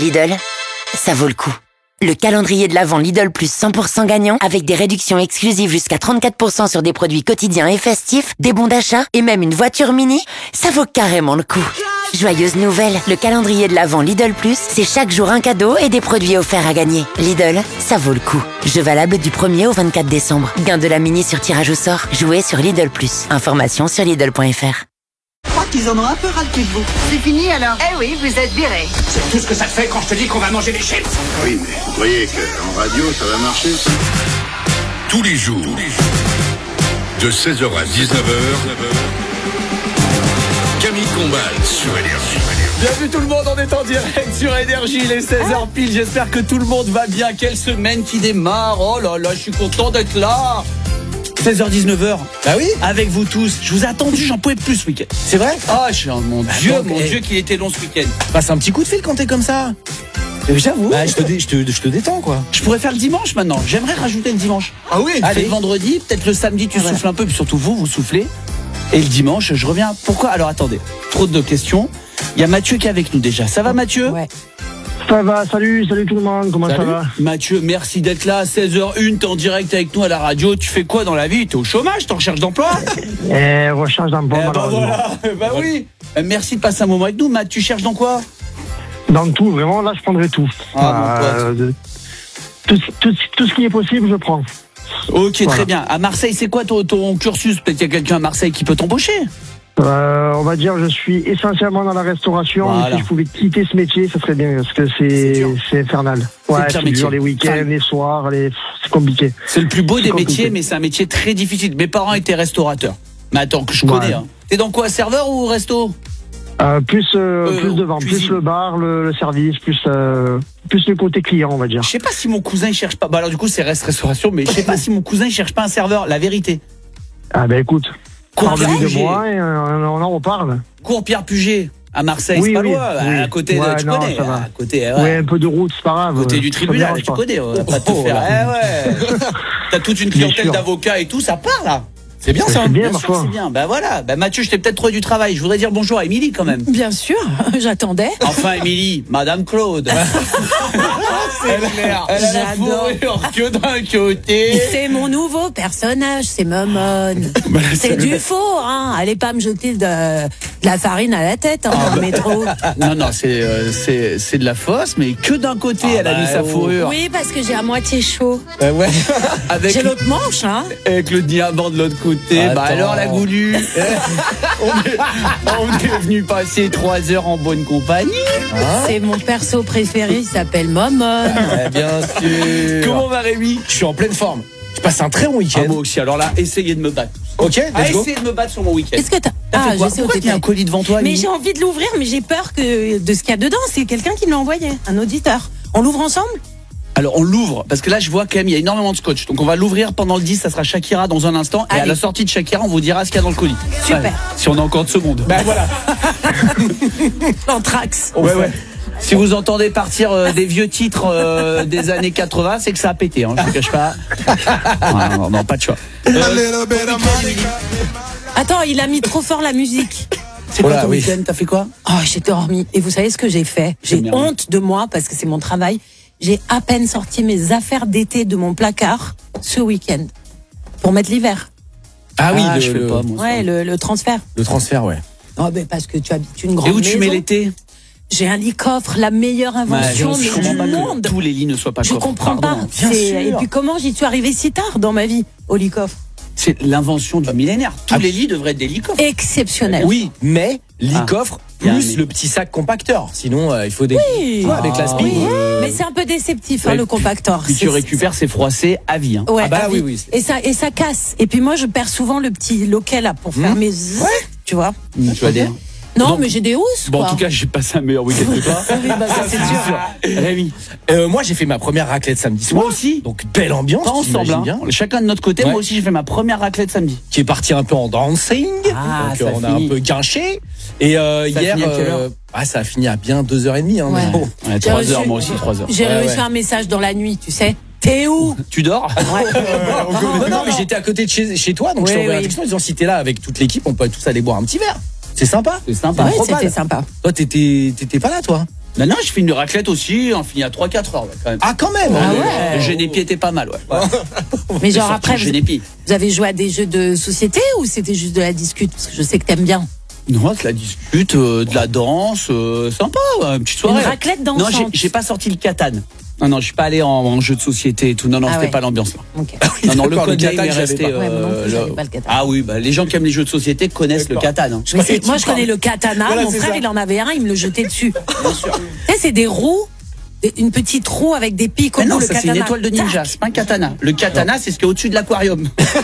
Lidl, ça vaut le coup. Le calendrier de l'Avent Lidl Plus 100% gagnant avec des réductions exclusives jusqu'à 34% sur des produits quotidiens et festifs, des bons d'achat et même une voiture mini, ça vaut carrément le coup. Joyeuse nouvelle, le calendrier de l'Avent Lidl Plus, c'est chaque jour un cadeau et des produits offerts à gagner. Lidl, ça vaut le coup. Jeu valable du 1er au 24 décembre. Gain de la mini sur tirage au sort. Jouez sur Lidl Plus. Information sur Lidl.fr. Je crois qu'ils en ont un peu ras le cul de vous. C'est fini alors? Eh oui, vous êtes virés. C'est tout ce que ça te fait quand je te dis qu'on va manger des chips. Oui, mais vous croyez qu'en radio, ça va marcher? Tous les jours, de 16h à 19h, Camille Combal sur Énergie. Bienvenue tout le monde, on est en direct sur Énergie, les 16h pile. J'espère que tout le monde va bien. Quelle semaine qui démarre. Oh là là, je suis content d'être là. 16h, 19h. Bah oui. Avec vous tous. Je vous ai attendu, j'en pouvais plus ce week-end. C'est vrai? Ah, mon Dieu qu'il était long ce week-end. Passe un petit coup de fil quand t'es comme ça. J'avoue. Bah, je te détends, quoi. Je pourrais faire le dimanche maintenant. J'aimerais rajouter le dimanche. Ah oui? Allez, le vendredi, peut-être le samedi, tu souffles un peu, puis surtout vous soufflez. Et le dimanche, je reviens. Pourquoi? Alors attendez, trop de questions. Il y a Mathieu qui est avec nous déjà. Ça va, Mathieu? Ouais. Ça va, salut tout le monde, comment ça va? Mathieu, merci d'être là, 16h01, t'es en direct avec nous à la radio. Tu fais quoi dans la vie? T'es au chômage? T'es en recherche d'emploi? Recherche d'emploi, malheureusement. Voilà. Bah oui. Merci de passer un moment avec nous. Matt, tu cherches dans quoi? Dans tout, vraiment, là je prendrai tout. Tout ce qui est possible, je prends. Ok, voilà. Très bien. À Marseille, c'est quoi ton cursus? Peut-être qu'il y a quelqu'un à Marseille qui peut t'embaucher? On va dire, je suis essentiellement dans la restauration. Voilà. Mais si je pouvais quitter ce métier, ça serait bien, parce que c'est infernal. Ouais, c'est dur, les week-ends, les soirs, c'est compliqué. C'est le plus beau des métiers, mais c'est un métier très difficile. Mes parents étaient restaurateurs. Mais attends, que je connais. Hein. T'es dans quoi, serveur ou resto? Plus devant, plus le bar, le service, plus le côté client, on va dire. Je sais pas si mon cousin il cherche pas. Bah alors du coup c'est restauration, mais je sais pas si mon cousin il cherche pas un serveur. La vérité. Ah bah écoute. Parle-lui de moi et on en reparle. Cours Pierre Puget à Marseille, c'est pas loin. À côté, tu connais. Ça va. À côté, ouais, un peu de route, c'est pas grave. À côté du tribunal, tu connais. On va pas te faire. T'as toute une clientèle d'avocats et tout, ça part là. C'est bien ça. C'est bien, c'est bien. Bah voilà. Bah Mathieu, je t'ai peut-être trouvé du travail. Je voudrais dire bonjour à Émilie quand même. Bien sûr, j'attendais. Enfin Émilie, Madame Claude. C'est clair. Elle a la fourrure que d'un côté. C'est mon nouveau personnage, c'est Momone. C'est du faux, hein. Allez pas me jeter de la farine à la tête dans le métro. Non, c'est de la fausse, mais que d'un côté elle a mis sa fourrure. Oui, parce que j'ai à moitié chaud. Ouais. J'ai l'autre manche, hein. Avec le diamant de l'autre côté. Bah alors la goulue. on est venu passer 3 heures en bonne compagnie. C'est mon perso préféré, il s'appelle Momone. Bien sûr. Comment va Rémi? Je suis en pleine forme. Je passe un très bon week-end. Moi aussi. Alors là, essayez de me battre. Ok, essayez de me battre sur mon week-end. Est-ce que t'as fait quoi? Pourquoi il y a un colis devant toi? Mais j'ai envie de l'ouvrir, mais j'ai peur de ce qu'il y a dedans. C'est quelqu'un qui me l'a envoyé, un auditeur. On l'ouvre ensemble? Alors on l'ouvre, parce que là je vois quand même il y a énormément de scotch. Donc on va l'ouvrir pendant le 10, ça sera Shakira dans un instant. Allez. Et à la sortie de Shakira, on vous dira ce qu'il y a dans le colis. Super. Allez, si on a encore de secondes. Ben voilà. L'anthrax. Ouais. Si vous entendez partir des vieux titres des années 80, c'est que ça a pété, hein, je ne cache pas. Non, pas de choix. Attends, il a mis trop fort la musique. C'est quoi ton week-end? T'as fait quoi? Oh, j'ai dormi. Et vous savez ce que j'ai fait? J'ai honte de moi parce que c'est mon travail. J'ai à peine sorti mes affaires d'été de mon placard ce week-end pour mettre l'hiver. Ah oui, je fais pas moi. Ouais, le transfert. Le transfert, ouais. Oh, mais parce que tu habites une grande maison. Et où tu mets l'été? J'ai un lit coffre, la meilleure invention du monde. Que tous les lits ne soient pas coffres. Je comprends pas. Et puis comment j'y suis arrivée si tard dans ma vie au lit coffre? C'est l'invention du millénaire. Tous les lits devraient être des lits coffres. Exceptionnel. Oui, mais lit coffre plus le petit sac compacteur. Sinon, il faut des. Avec la spin. Oui. Mais c'est un peu déceptif, le compacteur. Puis tu récupères, c'est froissé à vie. Hein. Ouais, oui. Et ça casse. Et puis moi, je perds souvent le petit loquet là pour faire mes. Tu vois. Tu vas dire. Non, mais j'ai des housses. Bon, en tout cas, j'ai passé un meilleur week-end que toi. Oui, bah, ça, c'est sûr. Rémi. Moi, j'ai fait ma première raclette samedi soir. Moi aussi. Donc, belle ambiance. Pas ensemble, hein. Chacun de notre côté. Moi aussi, j'ai fait ma première raclette samedi. Qui est partie un peu en dancing. Donc, on a un peu guinché. Et hier, ça a fini à bien 2h30. Hein, ouais. Bon. 3 heures, moi aussi, 3 heures. J'ai reçu un message dans la nuit, tu sais. T'es où? Tu dors? Non, mais j'étais à côté de chez toi, donc je t'ai envoyé un texto en disant si t'es là avec toute l'équipe, on peut tous aller boire un petit verre. C'est sympa. C'est sympa. Ouais, c'était sympa. Toi, t'étais pas là, toi? Non, je fais une raclette aussi, on finit à 3-4 heures quand même. Ah, quand même. Le Génépi était pas mal, ouais. Mais genre après, vous avez joué à des jeux de société ou c'était juste de la discute? Parce que je sais que t'aimes bien. Non, de la discute, de la danse, sympa, une petite soirée. Une raclette dansante. Non, j'ai pas sorti le Catan. Non, je suis pas allé en jeu de société et tout. Non, c'était pas l'ambiance là. Okay. Non, le Catan, il est resté. Pas le Catan. Ah oui, les gens qui aiment les jeux de société connaissent le Catan. Hein. Moi, je connais le Katana. Voilà, mon frère, il en avait un, il me le jetait dessus. Bien sûr. Tu sais, c'est des roues. Une petite roue avec des pics au bout, le katana. C'est une étoile de ninja, c'est pas un katana. Le katana, c'est ce qui est au-dessus de l'aquarium.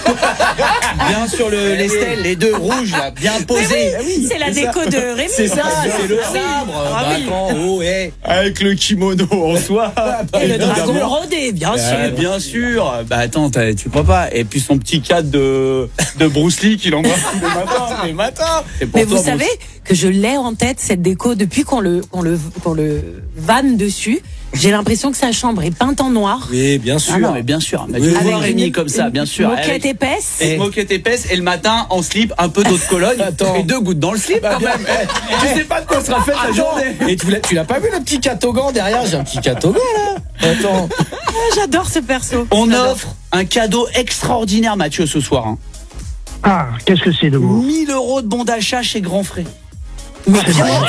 Bien sur les stèles, les deux rouges, là, bien posés. Oui, c'est la déco de Rémi. C'est ça, c'est le sabre. Avec le kimono en soie. Et le dragon rodé, bien sûr. Bien sûr. Bah attends, tu crois pas. Et puis son petit cadre de Bruce Lee qu'il embrasse tous les matins. Mais vous savez que je l'ai en tête, cette déco, depuis qu'on le vanne dessus. J'ai l'impression que sa chambre est peinte en noir. Oui, bien sûr. Ah non, mais bien sûr. Tu vois Rémi comme ça, bien sûr. Moquette épaisse. Moquette épaisse et le matin en slip, un peu d'eau de Cologne et 2 gouttes dans le slip quand même. Tu sais pas de quoi sera faite la journée. Et tu l'as pas vu le petit catogan derrière? J'ai un petit catogan là. Attends. J'adore ce perso. On offre un cadeau extraordinaire, Mathieu, ce soir. Hein. Ah, qu'est-ce que c'est de beau? 1 000 € de bon d'achat chez Grand Frais. Mais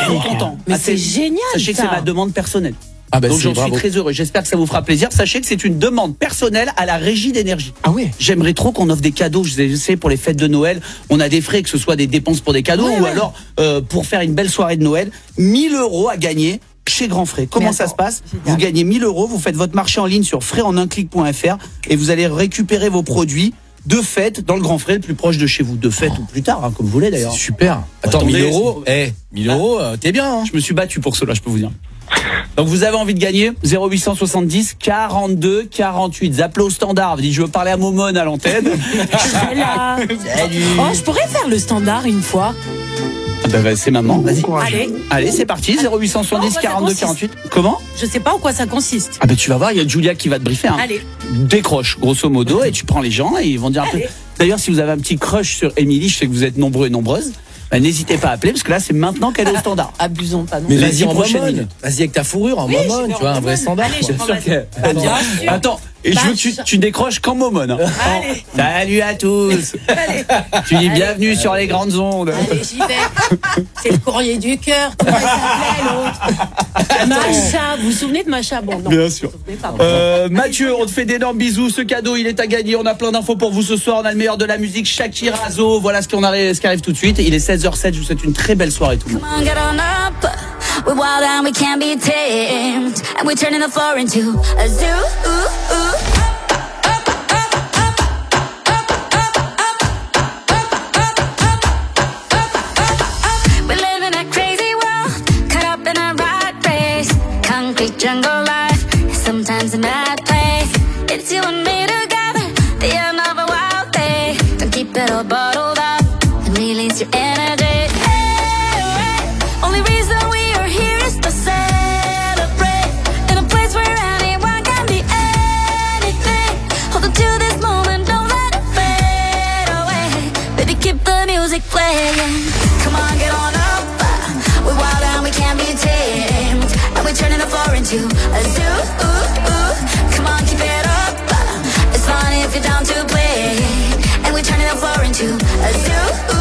c'est génial. Sachez que c'est ma demande personnelle. Ah bah, donc j'en suis très heureux. J'espère que ça vous fera plaisir. Sachez que c'est une demande personnelle à la Régie d'énergie. Ah oui. J'aimerais trop qu'on offre des cadeaux. Je sais, pour les fêtes de Noël, on a des frais, que ce soit des dépenses pour des cadeaux ou alors pour faire une belle soirée de Noël. 1 000 € à gagner chez Grand Frais. Comment ça se passe? Vous gagnez 1 000 €. Vous faites votre marché en ligne sur fraisenunclic.fr et vous allez récupérer vos produits de fête dans le Grand Frais le plus proche de chez vous. De fête ou plus tard, hein, comme vous voulez d'ailleurs. Super. Attends, 1 000 €. 1 000 €, t'es bien. Hein. Je me suis battu pour cela, je peux vous dire. Donc vous avez envie de gagner 0870 42 48. Appelez au standard. Vous dites je veux parler à Momone à l'antenne. Là. Salut. Oh, je pourrais faire le standard une fois. Ah bah, c'est maman. Vas-y. Allez, c'est parti. 0870 42 48. Comment? Je sais pas en quoi ça consiste. Ah bah tu vas voir, il y a Julia qui va te briefer. Hein. Allez. Décroche grosso modo et tu prends les gens et ils vont dire un peu. D'ailleurs, si vous avez un petit crush sur Émilie, je sais que vous êtes nombreux et nombreuses. Bah, n'hésitez pas à appeler parce que là c'est maintenant qu'elle est au standard. Abusons pas non. Mais vas-y en prochaine minute. Vas-y avec ta fourrure en momone, tu vois, un vrai standard. Allez, bien sûr que... Attends, et je veux que tu décroches qu'en momone. Hein. Allez. Salut à tous. Allez. Tu dis bienvenue sur les grandes ondes. Allez, j'y vais. C'est le courrier du cœur. Comment il s'appelait l'autre? Macha, vous vous souvenez de Macha? Bon, non. Bien sûr. Mathieu, on te fait d'énormes bisous. Ce cadeau, il est à gagner. On a plein d'infos pour vous ce soir. On a le meilleur de la musique, Shakira, Zo. Voilà ce qui arrive tout de suite. Il est 16h07. Je vous souhaite une très belle soirée tout le monde. We're wild and we can't be tamed, and we're turning the floor into a zoo. We live in a crazy world, caught up in a rat race. Concrete jungle life, sometimes a mad place. It's you and me together, the end of a wild day. Don't keep it all bottled up and release your energy. Only reason we are here is to celebrate in a place where anyone can be anything. Hold on to this moment, don't let it fade away. Baby, keep the music playing. Come on, get on up. We're wild and we can't be tamed, and we're turning the floor into a zoo. Come on, keep it up. It's fun if you're down to play, and we're turning the floor into a zoo.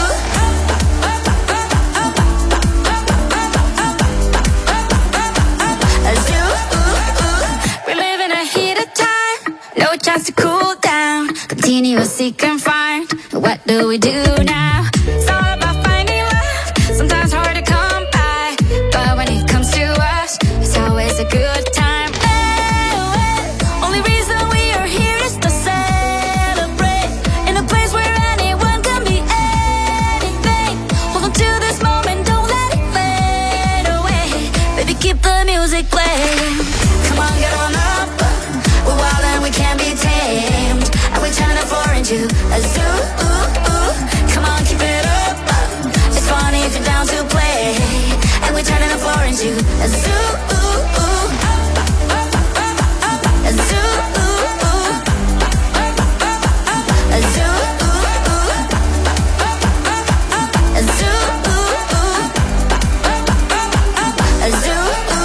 No chance to cool down, continuous seek and find. What do we do now? It's all about finding love, sometimes hard to come by, but when it comes to us, it's always a good time. Only reason we are here is to celebrate in a place where anyone can be anything. Hold on to this moment, don't let it fade away. Baby, keep the music playing. Come on, get on up. We're wild and we can't be tamed, and we're turning the floor into a zoo. Come on, keep it up. It's funny if you're down to play, and we're turning the floor into a zoo. A zoo. A zoo. A zoo. A zoo.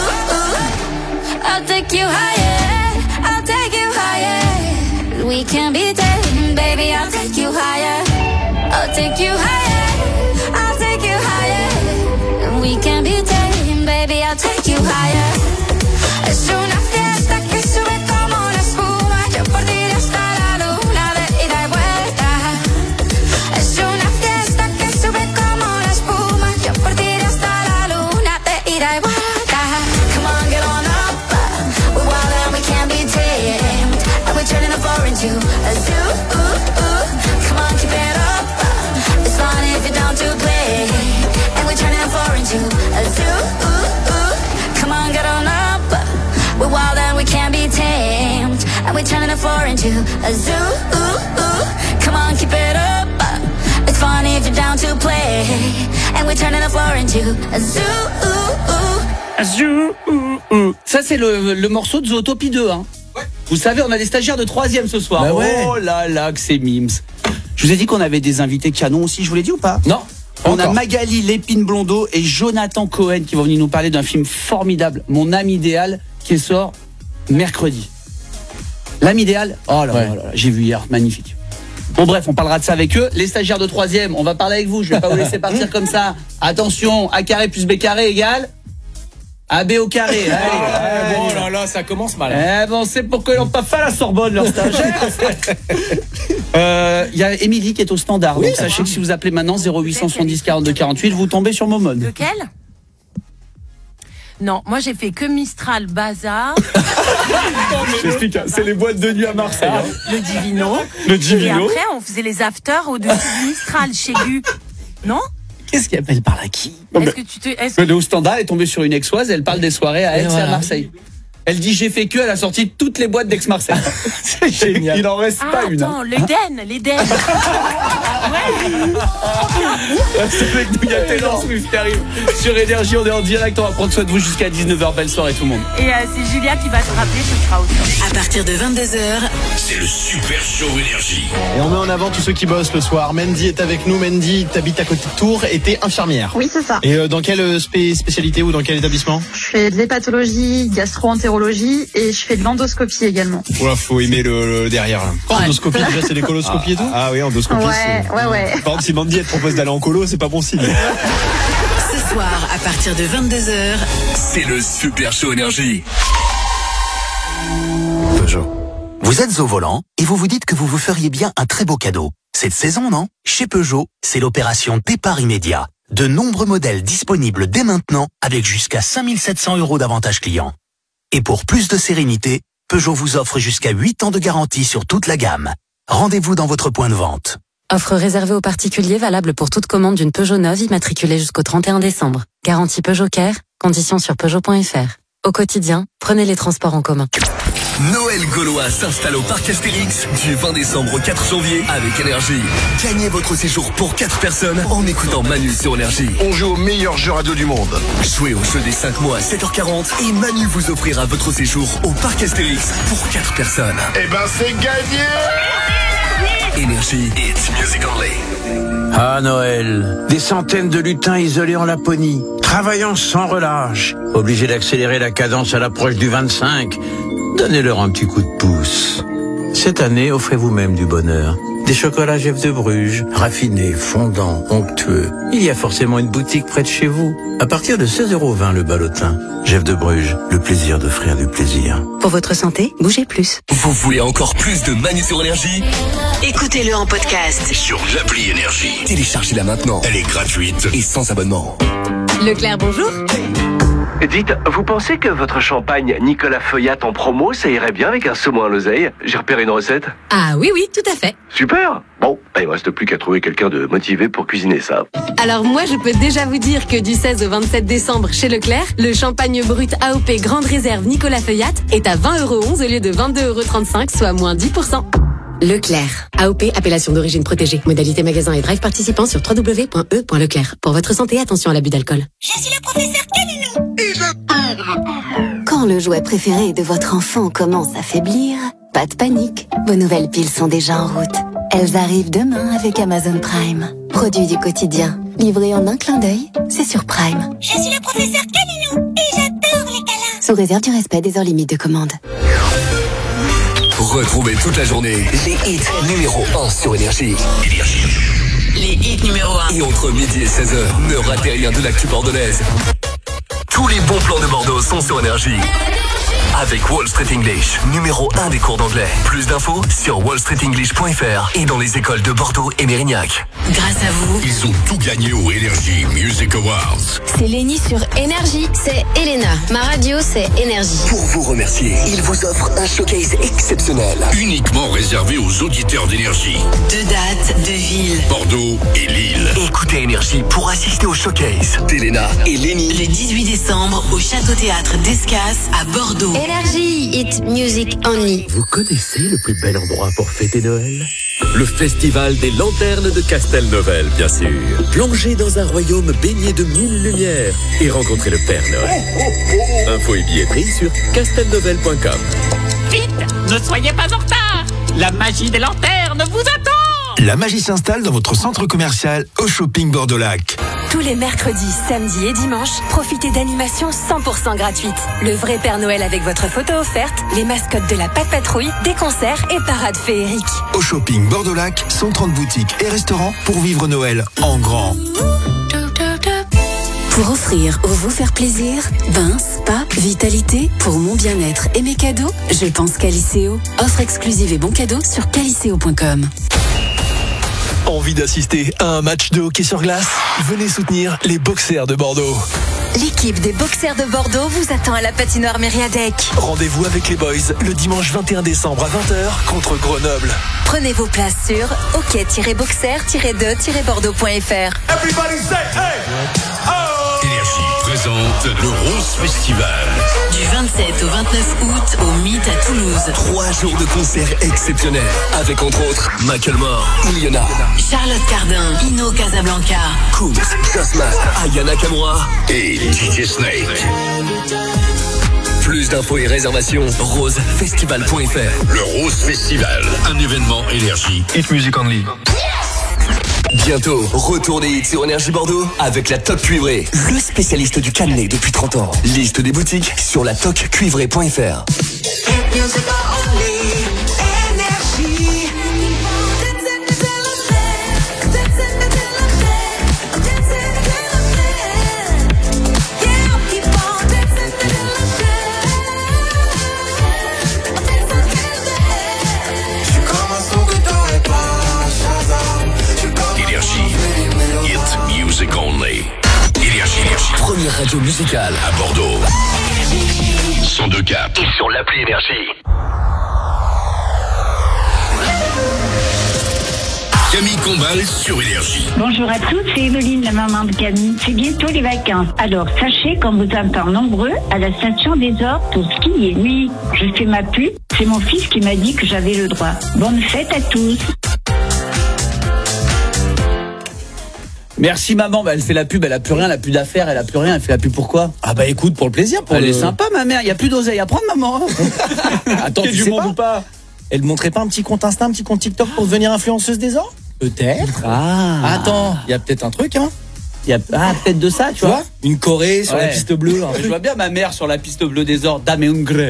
I'll take you higher, I'll take you higher. We can be taken, baby, I'll take you higher. I'll take you higher, I'll take you higher. We can be taken, baby, I'll take you higher. Es una fiesta que sube como la espuma. Yo por ti hasta la luna de ida y vuelta. Es una fiesta que sube como la espuma. Yo por ti hasta la luna de ida y vuelta. Come on, get on up. We're wild and we can't be tamed. And we're turning the floor into a zoo. Come on, keep it up. It's fun if you're down to play. And we're turning the floor into a zoo. Come on, get on up. We're wild and we can't be tamed. And we're turning the floor into a zoo. Come on, keep it up. It's fun if you're down to play. And we're turning the floor into a zoo. Ça, c'est le morceau de Zootopie 2. Hein. Ouais. Vous savez, on a des stagiaires de 3e ce soir. Bah ouais. Oh là là, que c'est mimes. Je vous ai dit qu'on avait des invités canons aussi, je vous l'ai dit ou pas? Non. On a Magali Lépine-Blondeau et Jonathan Cohen qui vont venir nous parler d'un film formidable, Mon âme idéale, qui sort mercredi. L'âme idéale, oh là là, j'ai vu hier, magnifique. Bon bref, on parlera de ça avec eux. Les stagiaires de 3e, on va parler avec vous, je vais pas vous laisser partir comme ça. Attention, A carré plus B carré égale AB au carré. Allez. Oh là là, ça commence mal. Eh bon, c'est pourquoi ils n'ont pas fait à la Sorbonne, leurs stagiaires. Il y a Émilie qui est au standard. Oui, donc sachez que si vous appelez maintenant 0870 42 48, vous tombez sur Momone. Lequel? Non, moi j'ai fait que Mistral, Bazar. J'explique, c'est les boîtes de nuit à Marseille. Le Divino. Le Divino. Et après, on faisait les afters au-dessus de Mistral, chez Gu. Non? Qu'est-ce qu'elle appelle par là qui? Est-ce que tu te... Le au standard, elle est tombée sur une ex-oise, elle parle des soirées à Aix et à Marseille. Elle dit j'ai fait que, elle a sorti toutes les boîtes d'Aix-Marseille. C'est génial. Il en reste pas une. Attends, l'Eden. C'est avec nous, il y a Taylor Swift qui arrive sur Énergie, on est en direct, on va prendre soin de vous jusqu'à 19h, belle soirée tout le monde. Et c'est Julia qui va te rappeler, ce sera au top. À partir de 22h, c'est le Super Show Énergie. Et on met en avant tous ceux qui bossent le soir. Mandy est avec nous. Mandy, t'habites à côté de Tours et t'es infirmière. Oui, c'est ça. Et dans quelle spécialité ou dans quel établissement? Je fais de l'hépatologie, gastro-entérologie et je fais de l'endoscopie également. Voilà, faut aimer le derrière. Ouais. Endoscopie, déjà, c'est des coloscopies et tout? Ah oui, endoscopie. Ouais. Par exemple, si Mandy elle te propose d'aller en colo, c'est pas bon signe. Ce soir, à partir de 22h, c'est le Super Show Énergie. Peugeot. Vous êtes au volant et vous vous dites que vous vous feriez bien un très beau cadeau. Cette saison, non? Chez Peugeot, c'est l'opération départ immédiat. De nombreux modèles disponibles dès maintenant avec jusqu'à 5 700 € d'avantages clients. Et pour plus de sérénité, Peugeot vous offre jusqu'à 8 ans de garantie sur toute la gamme. Rendez-vous dans votre point de vente. Offre réservée aux particuliers valable pour toute commande d'une Peugeot neuve immatriculée jusqu'au 31 décembre. Garantie Peugeot Care, conditions sur Peugeot.fr. Au quotidien, prenez les transports en commun. Noël Gaulois s'installe au Parc Astérix du 20 décembre au 4 janvier avec Énergie. Gagnez votre séjour pour 4 personnes en écoutant Manu sur Énergie. On joue au meilleur jeu radio du monde. Jouez au jeu des 5 mois à 7h40 et Manu vous offrira votre séjour au Parc Astérix pour 4 personnes. Eh ben c'est gagné! Énergie, it's music only. Ah Noël, des centaines de lutins isolés en Laponie, travaillant sans relâche, obligés d'accélérer la cadence à l'approche du 25. Donnez-leur un petit coup de pouce. Cette année, offrez vous-même du bonheur. Des chocolats Jeff de Bruges, raffinés, fondants, onctueux. Il y a forcément une boutique près de chez vous. À partir de 16,20 € le ballotin. Jeff de Bruges, le plaisir d'offrir du plaisir. Pour votre santé, bougez plus. Vous voulez encore plus de Manu sur Énergie? Écoutez-le en podcast sur l'appli Énergie. Téléchargez-la maintenant. Elle est gratuite et sans abonnement. Leclerc, bonjour. Dites, vous pensez que votre champagne Nicolas Feuillat en promo, ça irait bien avec un saumon à l'oseille? J'ai repéré une recette. Ah oui, tout à fait. Super. Bon, il me reste plus qu'à trouver quelqu'un de motivé pour cuisiner ça. Alors moi, je peux déjà vous dire que du 16 au 27 décembre chez Leclerc, le champagne brut AOP Grande Réserve Nicolas Feuillat est à 20,11 € au lieu de 22,35 €, soit moins 10%. Leclerc. AOP, appellation d'origine protégée. Modalité magasin et drive participant sur www.e.leclerc. Pour votre santé, attention à l'abus d'alcool. Je suis le professeur Caninou et je... Quand le jouet préféré de votre enfant commence à faiblir, pas de panique. Vos nouvelles piles sont déjà en route. Elles arrivent demain avec Amazon Prime. Produit du quotidien. Livré en un clin d'œil, c'est sur Prime. Je suis le professeur Caninou et j'adore les câlins. sous réserve du respect des heures limites de commande. Retrouvez toute la journée les hits numéro 1 sur Énergie. Les hits numéro 1. Et entre midi et 16h, ne ratez rien de l'actu bordelaise. Tous les bons plans de Bordeaux sont sur Énergie. Avec Wall Street English, numéro 1 des cours d'anglais. Plus d'infos sur wallstreetenglish.fr et dans les écoles de Bordeaux et Mérignac. Grâce à vous, Ils ont tout gagné au Energy Music Awards. C'est Lénie sur Énergie, c'est Elena. Ma radio, c'est Énergie. Pour vous remercier, il vous offre un showcase exceptionnel. Uniquement réservé aux auditeurs d'Énergie. 2 dates, 2 villes. Bordeaux et Lille. Écoutez Énergie pour assister au showcase d'Elena et Lénie. Le 18 décembre au Château Théâtre d'Escas à Bordeaux. Énergie, hit music only. Vous connaissez le plus bel endroit pour fêter Noël ? Le festival des lanternes de Castelnovel, bien sûr. Plongez dans un royaume baigné de 1000 lumières et rencontrez le Père Noël. Infos et billetterie sur castelnovel.com. Vite, ne soyez pas en retard. La magie des lanternes vous attend. La magie s'installe dans votre centre commercial au Shopping Bordeaux-Lac. Tous les mercredis, samedis et dimanches, profitez d'animations 100% gratuites. Le vrai Père Noël avec votre photo offerte, les mascottes de la Patte Patrouille, des concerts et parades féeriques. Au Shopping Bordeaux-Lac, 130 boutiques et restaurants pour vivre Noël en grand. Pour offrir ou vous faire plaisir, bain, spa, vitalité, pour mon bien-être et mes cadeaux, je pense Caliceo. Offre exclusive et bons cadeaux sur caliceo.com. Envie d'assister à un match de hockey sur glace ? Venez soutenir les boxers de Bordeaux. L'équipe des boxers de Bordeaux vous attend à la patinoire Mériadec. Rendez-vous avec les boys le dimanche 21 décembre à 20h contre Grenoble. Prenez vos places sur hockey-boxer-de-bordeaux.fr. Énergie présente le Rose Festival. Du 27 au 29 août au Mythe à Toulouse. 3 jours de concerts exceptionnels avec entre autres Macklemore, Iliana, Charlotte Cardin, Ino Casablanca, Coombs, Jasmine, Aya Nakamura et DJ Snake. Plus d'infos et réservations, rosefestival.fr. Le Rose Festival, un événement Énergie. Hit Music Only. Bientôt, retour des hits sur Énergie Bordeaux avec la Toc Cuivrée, le spécialiste du cannelé depuis 30 ans. Liste des boutiques sur la toccuivrée.fr. Music Only. Énergie. Première radio musicale à Bordeaux. 102.4 et sur l'appli Énergie. Camille Combal sur Énergie. Bonjour à tous, c'est Eveline, la maman de Camille. C'est bientôt les vacances. Alors, sachez qu'on vous attend nombreux à la station des Orques pour skier. Oui, je fais ma pub. C'est mon fils qui m'a dit que j'avais le droit. Bonne fête à tous. Merci maman, elle fait la pub, elle a plus rien, elle a plus d'affaires, elle a plus rien, elle fait la pub pourquoi ? Ah bah écoute, pour le plaisir. Elle est sympa ma mère, il y a plus d'oseille à prendre maman. Attends, tu sais pas ou pas ? Elle montrait pas un petit compte Insta, un petit compte TikTok pour devenir influenceuse des Orques ? Peut-être. Ah. Attends, il y a peut-être un truc hein. Il y a peut-être de ça, tu vois. Une Corée sur la piste bleue. Je vois bien ma mère sur la piste bleue des Orques, Dame Ungre.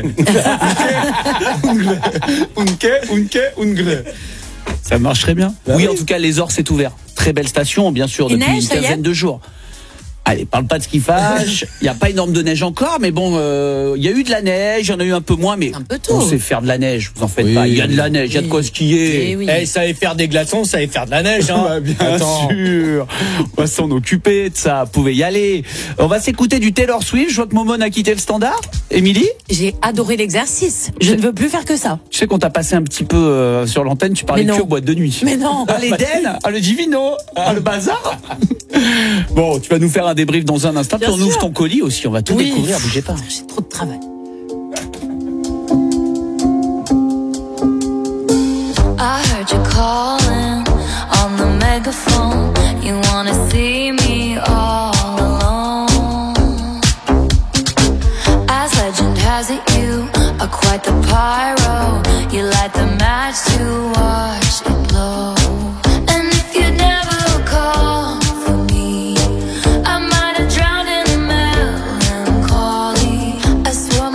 Ungre. Ça marcherait bien. Bah oui, en tout cas, les Orques, c'est ouvert. Très belle station, bien sûr, depuis une quinzaine de jours. Allez, parle pas de ce qui fâche. Il n'y a pas énorme de neige encore, mais bon, il y a eu de la neige, il y en a eu un peu moins, mais on sait faire de la neige, vous en faites pas. Il y a de la neige, il y a de quoi skier. Ça savait faire des glaçons, ça savait faire de la neige. Hein. Bien sûr. On va s'en occuper de ça, vous pouvez y aller. On va s'écouter du Taylor Swift. Je vois que Momone a quitté le standard. Émilie ? J'ai adoré l'exercice. Je ne veux plus faire que ça. Je sais qu'on t'a passé un petit peu sur l'antenne, tu parlais de cure boîte de nuit. Mais non. Ah, l'Éden, le Divino, le bazar. Bon, tu vas nous faire un débrief dans un instant. Puis on ouvre ton colis aussi, on va tout découvrir, bougez pas. J'ai trop de travail. I heard you calling on the megaphone. You wanna see me all alone. As legend has it, you are quite the pyro. You light the match to watch it blow. And if you never call for me, I might have drowned in the melancholy. I swore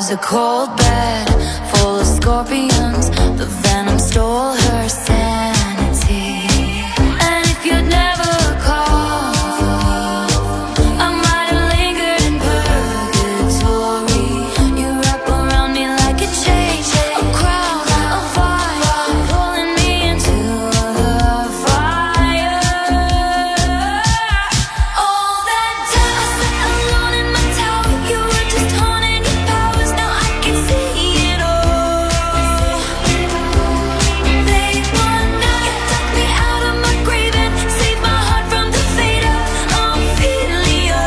was a cold bed full of scorpions. The venom stole her sanity. And if you'd never called, I might have lingered in purgatory. You wrap around me like a chain, a crowd, a fire, pulling me into the fire. All that time I sat alone in my tower, you were just haunting your powers. Now I can see it all. Late one night, you took me out of my grave and saved my heart from the fate of Ophelia.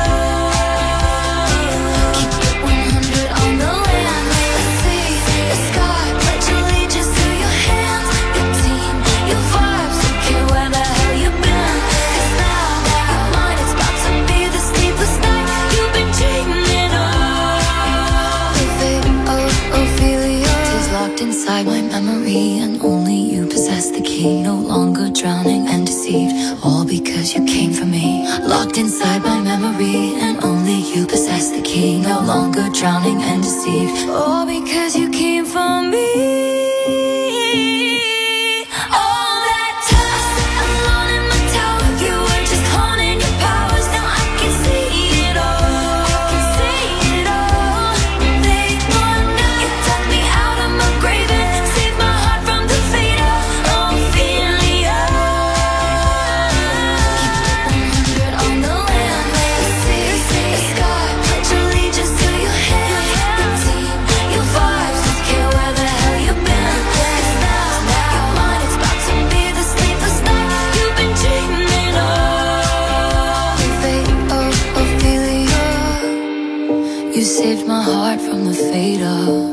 Keep it 100 on the land, the sea, the sky. Pledge allegiance to your hands, your team, your vibes. Don't care where the hell you've been. 'Cause now that you're mine, it's about to be the sleepless night you've been dreaming of. The fate of Ophelia is locked inside my memory, and only you possess the key. No longer drowning and deceived, all because you came for me. Locked inside my memory, and only you possess the key. No longer drowning and deceived, all because you came for me. All that time I sat alone in my tower, you were just haunting your powers. Now I can see it all. I can see it all. Late one night, you took me out of my grave and saved my heart from the fate of Ophelia. Keep it 100 on the land, the sea, the sky. Pledge allegiance to your hands, your team, your vibes. Don't care where the hell you've been. 'Cause now that you're mine, it's about to be the sleepless night you've been dreaming of. The fate of Ophelia. You saved my heart from the fate of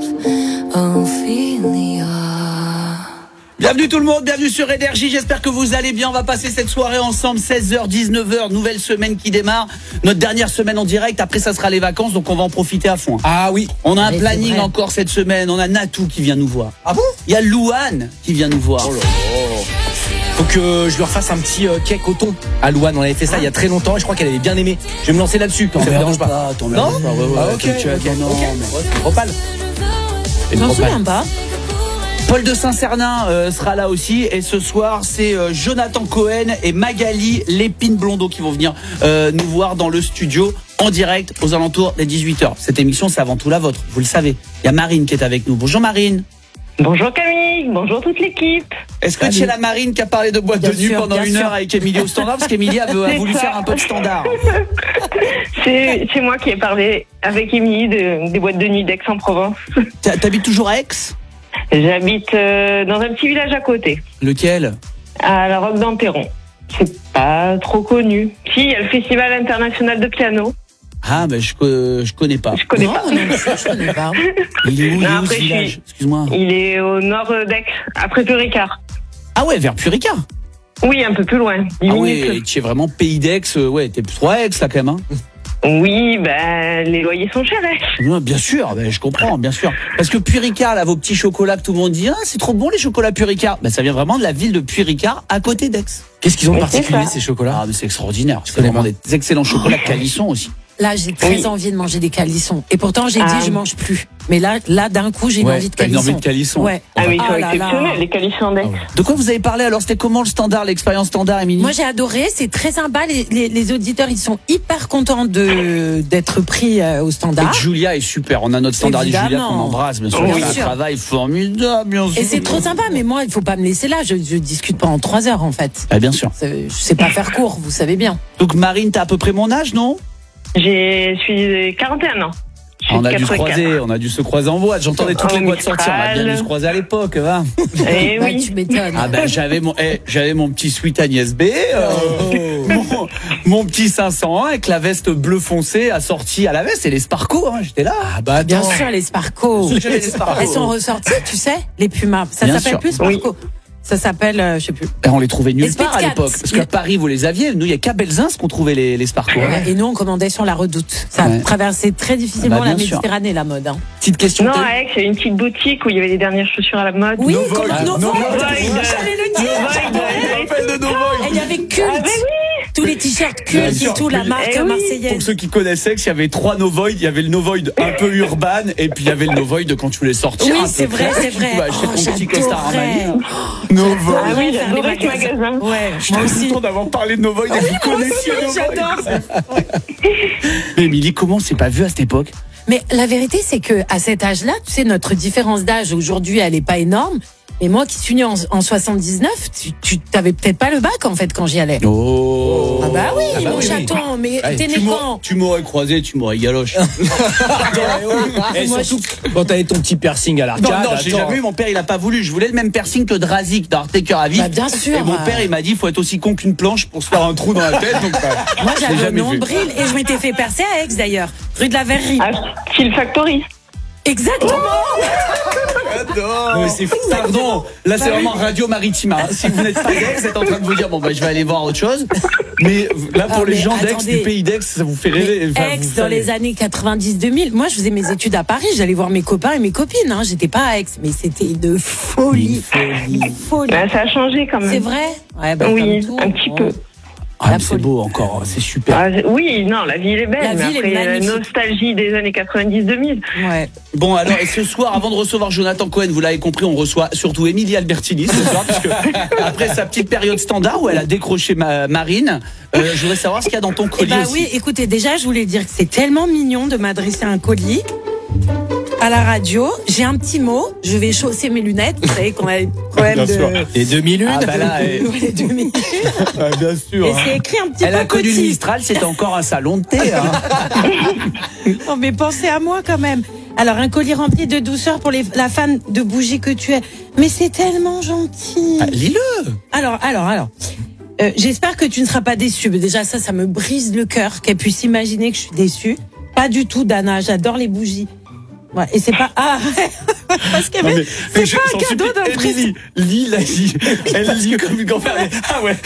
Ophelia. Bienvenue tout le monde, bienvenue sur Énergie, j'espère que vous allez bien, on va passer cette soirée ensemble, 16h, 19h, nouvelle semaine qui démarre, notre dernière semaine en direct, après ça sera les vacances, donc on va en profiter à fond. Ah oui. On a un Ouais, planning c'est vrai. encore cette semaine, on a Natou qui vient nous voir. Ah bon? Il y a Louane qui vient nous voir. Oh là là. Faut que je lui refasse un petit cake au thon à Louane. On avait fait ça il y a très longtemps et je crois qu'elle avait bien aimé. Je vais me lancer là-dessus quand ça ne dérange pas. Non, Ah, ok. Propal. Je m'en souviens pas. Paul de Saint-Cernin sera là aussi et ce soir c'est Jonathan Cohen et Magali Lépine-Blondeau qui vont venir nous voir dans le studio en direct aux alentours des 18h. Cette émission c'est avant tout la vôtre, vous le savez. Il y a Marine qui est avec nous. Bonjour Marine. Bonjour Camille, bonjour toute l'équipe. Est-ce que tu es la Marine qui a parlé de boîte de nuit pendant une heure avec Émilie au standard? Parce qu'Émilie a voulu faire un peu de standard. C'est moi qui ai parlé avec Émilie des boîtes de nuit d'Aix-en-Provence. T'habites toujours à Aix? J'habite dans un petit village à côté. Lequel? À la Roque d'Enterron. C'est pas trop connu. Si, il y a le Festival international de piano. Ah ben je connais pas. Je connais pas. Je connais pas. Il est où, Non, ce après, village? Excuse-moi. Il est au nord d'Aix, après Puricard. Ah ouais, vers Puricard. Oui, un peu plus loin. 10 Ah minutes. ouais, tu es vraiment pays d'Aix. Ouais, t'es plus trop à Aix là quand même. Hein. Oui, ben les loyers sont chers. Non, bien sûr, ben, je comprends, bien sûr. Parce que Puricard, là, vos petits chocolats que tout le monde dit, ah, c'est trop bon les chocolats Puricard. Ben, ça vient vraiment de la ville de Puricard, à côté d'Aix. Qu'est-ce qu'ils ont de Mais particulier c'est ça. ces chocolats? Ah, mais c'est extraordinaire. C'est connais vraiment pas. des excellents chocolats Calisson aussi. Là, j'ai très envie de manger des calissons. Et pourtant, j'ai dit, je mange plus. Mais là, d'un coup, j'ai une Ouais, envie de t'as une calisson. envie de calisson. Ouais. Ah oui, Oh c'est là exceptionnel, là. les calissons d'Aix. De quoi vous avez parlé alors? C'était comment le standard, l'expérience standard, Émilie? Moi, j'ai adoré. C'est très sympa. Les auditeurs, ils sont hyper contents d'être pris au Et standard. Julia est super. On a notre standardiste Julia Évidemment. qu'on embrasse, bien sûr. Bien Elle fait un sûr. travail formidable, bien sûr. Et c'est trop sympa. Mais moi, il faut pas me laisser là. Je discute pendant 3 heures, en fait. Ah, bien sûr. Je sais pas faire court, vous savez bien. Donc, Marine, t'as à peu près mon âge, non? Je suis 41 ans. Je suis On a dû se 84. croiser, on a dû se croiser en boîte. J'entendais toutes les boîtes sortir. On a bien dû Mistral. se croiser à l'époque, va. Eh Bah, oui. tu m'étonnes. Ah ben j'avais mon petit Sweet Agnès B, mon petit 501 avec la veste bleu foncé assortie à la veste et les Sparco, hein, j'étais là. Ah bah Bien attends. sûr, les Sparco. J'avais les Sparco. Elles sont ressorties, tu sais, les Pumas. Ça Bien s'appelle sûr. plus Sparco. Ça s'appelle, je sais plus. Et on les trouvait nulle Les part à Spitcats. l'époque. Parce qu'à Paris, vous les aviez. Nous, il n'y a qu'à Belzins qu'on trouvait les Sparco. Ouais, et nous, on commandait sur la Redoute. Ça Ouais. traversait très difficilement Ah bah, la bien sûr. Méditerranée, la mode. Hein. Petite question. Non, à Aix, il y a une petite boutique où il y avait les dernières chaussures à la mode. Oui, Novoid. comme Novoid. Novoid. J'allais le dire. Je me rappelle de Novoid. Et il y avait Culte. Ah ben oui. tous les t-shirts cultes et tout, la marque marseillaise. Pour ceux qui connaissent Aix, il y avait 3 Novoid. Il y avait le Novoid un peu urban et puis il y avait le Novoid quand tu voulais sortir. Oui, c'est vrai, c'est vrai. Tu vas acheter ton petit costard Armani. Novoid. Ah oui, j'adorais ce magasin. Ouais, je suis content d'avoir parlé de Novoid et vous connaissiez Novoid. J'adore. Mais Émilie, comment on s'est pas vu à cette époque? Mais la vérité, c'est que à cet âge-là, tu sais, notre différence d'âge aujourd'hui, elle est pas énorme. Et moi qui suis née en 79, tu t'avais peut-être pas le bac en fait quand j'y allais. Oh. Ah bah oui, mon chaton, mais t'es né quand? Tu m'aurais croisé, tu m'aurais galoche. Et surtout quand t'avais ton petit piercing à l'arcade. Non, j'ai jamais eu, mon père il a pas voulu. Je voulais le même piercing que Drazik dans Arte Cœur à Vif. Bah bien sûr. Et mon père il m'a dit faut être aussi con qu'une planche pour se faire un trou dans la tête. Donc, moi j'avais un nombril et je m'étais fait percer à Aix d'ailleurs, rue de la Verrerie. À Style Factory. Exactement. Non mais c'est fou. Pardon, là c'est vraiment radio maritime. Hein. Si vous n'êtes pas d'Aix, vous êtes en train de vous dire bon bah je vais aller voir autre chose. Mais là pour les gens d'Aix, du pays d'Aix, ça vous fait rêver. Enfin, Aix dans les années 90-2000. Moi je faisais mes études à Paris, j'allais voir mes copains et mes copines. Hein. J'étais pas à Aix, mais c'était de folie. Folie. Bah, ça a changé quand même. C'est vrai. Ouais, bah, oui, tout, un petit peu. Ah, mais c'est beau encore, c'est super. Oui, non, la ville est belle. La ville est magnifique. La nostalgie des années 90-2000. Ouais. Bon, alors, et ce soir, avant de recevoir Jonathan Cohen, vous l'avez compris, on reçoit surtout Émilie Albertini ce soir, parce que après sa petite période standard où elle a décroché Marine, je voudrais savoir ce qu'il y a dans ton colis. Aussi. Oui, écoutez, déjà, je voulais dire que c'est tellement mignon de m'adresser un colis. À la radio, j'ai un petit mot, je vais chausser mes lunettes, vous savez qu'on a des problèmes Les demi-lunes. Ah bah là, les demi-lunes. Ah, bien sûr. Et c'est écrit un petit peu Elle a connu petit. le Mistral, c'était encore un salon de thé. Hein. Non mais pensez à moi quand même. Alors un colis rempli de douceur pour la fan de bougies que tu es. Mais c'est tellement gentil. Ah, lis-le. Alors. J'espère que tu ne seras pas déçue. Mais déjà ça me brise le cœur qu'elle puisse imaginer que je suis déçue. Pas du tout, Dana. J'adore les bougies. Ouais, et c'est pas parce que c'est pas un cadeau d'un prix. Lis la vie. Elle lit comme une grand-père. Ah ouais.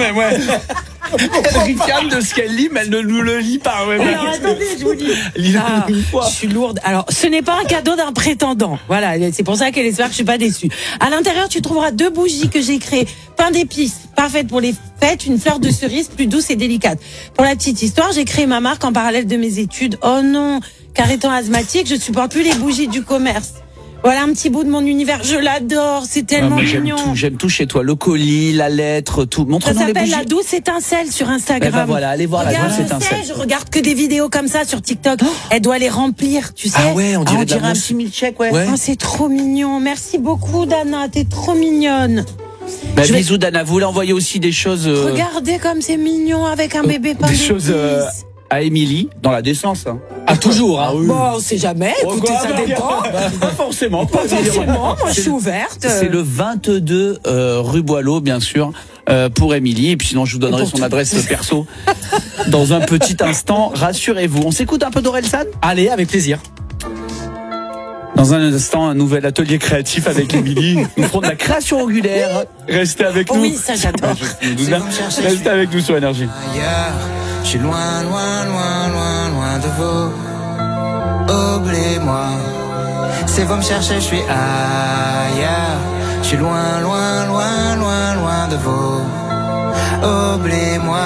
Elle ricane de ce qu'elle lit, mais elle ne nous le lit pas. Ouais, alors attendez, je vous lis. Une fois. Je suis lourde. Alors, ce n'est pas un cadeau d'un prétendant. Voilà, c'est pour ça qu'elle espère que je suis pas déçue. À l'intérieur, tu trouveras 2 bougies que j'ai créées, pain d'épices, parfaite pour les fêtes, une fleur de cerise plus douce et délicate. Pour la petite histoire, j'ai créé ma marque en parallèle de mes études. Oh non, car étant asthmatique, je supporte plus les bougies du commerce. Voilà un petit bout de mon univers, je l'adore, c'est tellement mignon. J'aime tout chez toi, le colis, la lettre, tout. Montre-nous les bougies. Ça s'appelle La Douce Étincelle sur Instagram. Ben voilà, allez voir La Douce Étincelle. Je regarde que des vidéos comme ça sur TikTok. Elle doit les remplir, tu sais. Ah ouais, on dirait un petit milkshake, ouais. Oh, c'est trop mignon. Merci beaucoup, Dana, t'es trop mignonne. Bisous, Dana. Vous voulez envoyer aussi des choses. Regardez comme c'est mignon avec un bébé pain d'épices. Des choses à Émilie, dans la décence. Hein. Ah, toujours, hein. Bon, on sait jamais. Écoutez, ça dépend. Pas forcément. Pas forcément. Moi, je suis ouverte. C'est le 22 rue Boileau, bien sûr, pour Émilie. Et puis sinon, je vous donnerai son adresse perso dans un petit instant. Rassurez-vous. On s'écoute un peu d'Orelsan ? Allez, avec plaisir. Dans un instant, un nouvel atelier créatif avec Émilie. Nous ferons de la création angulaire. Restez avec nous. Oui, ça j'adore. Restez avec nous sur Énergie. Je suis loin, loin, loin, loin, loin de vous. Oubliez-moi. Si vous me cherchez, je suis ailleurs. Je suis loin, loin, loin, loin, loin de vous. Oubliez-moi.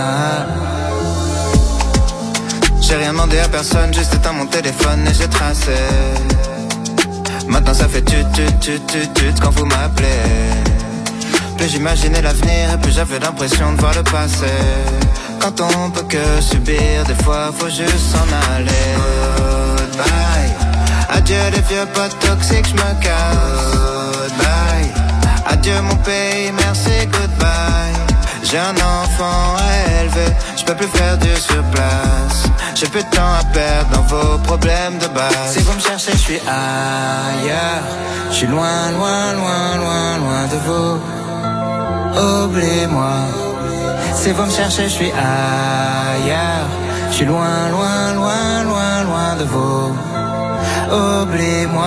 J'ai rien demandé à personne, juste éteint mon téléphone et j'ai tracé. Maintenant ça fait tut quand vous m'appelez. Plus j'imaginais l'avenir et plus j'avais l'impression de voir le passé. Quand on peut que subir, des fois faut juste s'en aller. Goodbye. Adieu les vieux potes toxiques, je me casse. Goodbye. Adieu mon pays, merci, goodbye. J'ai un enfant à élever, je peux plus faire du surplace. J'ai plus de temps à perdre dans vos problèmes de base. Si vous me cherchez, je suis ailleurs. Je suis loin, loin, loin, loin, loin de vous. Oubliez-moi. Si vous me cherchez, je suis ailleurs. Je suis loin, loin, loin, loin, loin de vous. Oubliez-moi.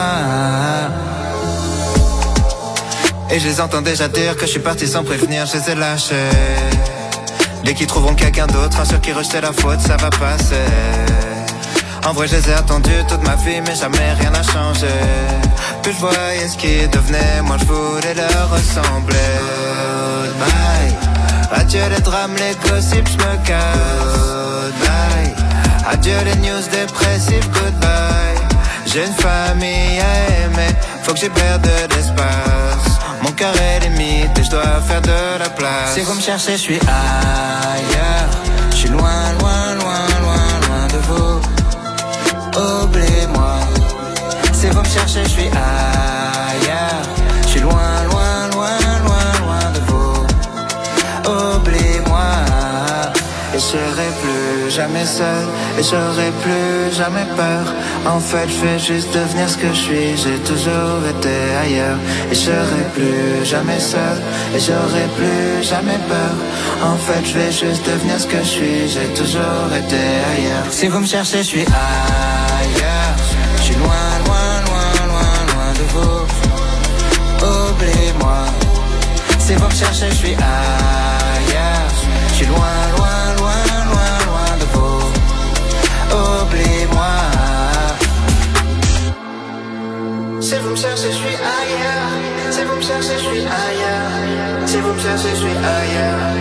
Et je les entends déjà dire que je suis parti sans prévenir, je les ai lâchés. Dès qu'ils trouveront quelqu'un d'autre, un sur qui rejeter la faute, ça va passer. En vrai, je les ai attendus toute ma vie, mais jamais rien n'a changé. Plus je voyais ce qu'ils devenaient, moi je voulais leur ressembler. Goodbye. Adieu les drames, les gossips, j'me casse. Goodbye. Adieu les news dépressives, goodbye. J'ai une famille à aimer, faut que j'y perde de l'espace. Mon cœur est limite et je dois faire de la place. Si vous me cherchez, je suis ailleurs. Je suis loin, loin, loin, loin, loin de vous. Oubliez-moi. Si vous me cherchez, je suis ailleurs. Je suis loin, loin, loin, loin, loin de vous. Oubliez-moi. Et je serai plus jamais seul. Et j'aurai plus jamais peur. En fait, je vais juste devenir ce que je suis. J'ai toujours été ailleurs. Et je serai plus jamais seul. Et j'aurai plus jamais peur. En fait, je vais juste devenir ce que je suis. J'ai toujours été ailleurs. Si vous me cherchez, je suis ailleurs. Je suis loin, loin, loin, loin, loin de vous. Oubliez-moi. Si vous me cherchez, je suis ailleurs. Je suis loin, loin, loin, loin, loin de vous. Oubliez-moi. Si vous me cherchez, je suis ailleurs. Si vous me cherchez, je suis ailleurs. Si vous me cherchez, je suis ailleurs.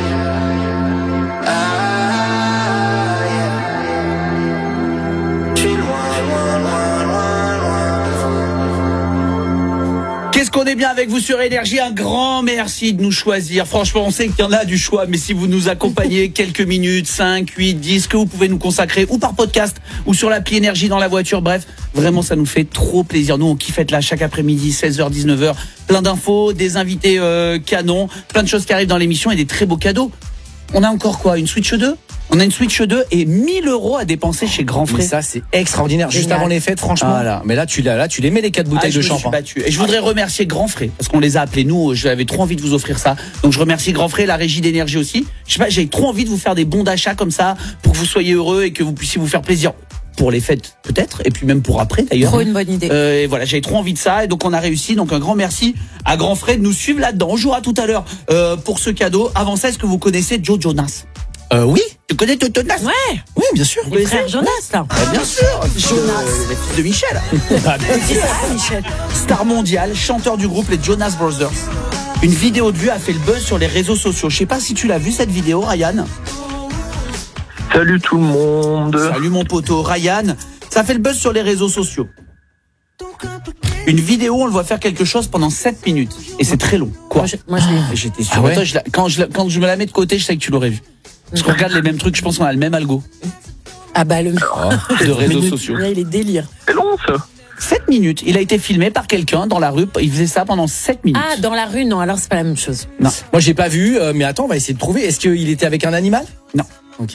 Je suis loin, loin, loin, loin, loin de vous. Qu'est-ce qu'on est bien avec vous sur Énergie. Un grand merci de nous choisir. Franchement, on sait qu'il y en a du choix, mais si vous nous accompagnez quelques minutes, 5, 8, 10, que vous pouvez nous consacrer ou par podcast ou sur l'appli Énergie dans la voiture, bref, vraiment ça nous fait trop plaisir. Nous on kiffe être là chaque après-midi, 16h, 19h, plein d'infos, des invités canons, plein de choses qui arrivent dans l'émission et des très beaux cadeaux. On a encore quoi, une Switch 2 ? On a une Switch 2 et 1000 € à dépenser chez Grand Frais. Mais ça, c'est extraordinaire. Génial. Juste avant les fêtes, franchement. Voilà. Mais là, tu les mets les 4 bouteilles de champagne. Et je voudrais remercier Grand Frais parce qu'on les a appelés. Nous, j'avais trop envie de vous offrir ça. Donc, je remercie Grand Frais, la régie d'énergie aussi. Je sais pas, j'ai trop envie de vous faire des bons d'achat comme ça pour que vous soyez heureux et que vous puissiez vous faire plaisir. Pour les fêtes peut-être et puis même pour après d'ailleurs. Trop une bonne idée. Et voilà, j'avais trop envie de ça et donc on a réussi. Donc un grand merci à Grand Frais de nous suivre là-dedans. On jouera tout à l'heure pour ce cadeau. Avant ça, est-ce que vous connaissez Joe Jonas? Oui. Tu connais Joe Jonas? Ouais. Oui, bien sûr. Les frères Jonas là. Bien sûr. Jonas. Les fils de Michel. Michel. Star mondial, chanteur du groupe les Jonas Brothers. Une vidéo de lui a fait le buzz sur les réseaux sociaux. Je sais pas si tu l'as vu cette vidéo, Ryan. Salut tout le monde. Salut mon poteau Ryan. Ça fait le buzz sur les réseaux sociaux. Une vidéo, on le voit faire quelque chose pendant 7 minutes. Et c'est très long. Quoi? Moi, je l'ai vu. J'étais sûr. Ah ouais. Toi, quand je me la mets de côté, je sais que tu l'aurais vu. Parce qu'on regarde les mêmes trucs, je pense qu'on a le même algo. Ah bah le de réseaux sociaux. Là, il est délire. C'est long ça. 7 minutes. Il a été filmé par quelqu'un dans la rue. Il faisait ça pendant 7 minutes. Ah, dans la rue, non. Alors, c'est pas la même chose. Non. Moi, j'ai pas vu, mais attends, on va essayer de trouver. Est-ce qu'il était avec un animal? Non. Ok.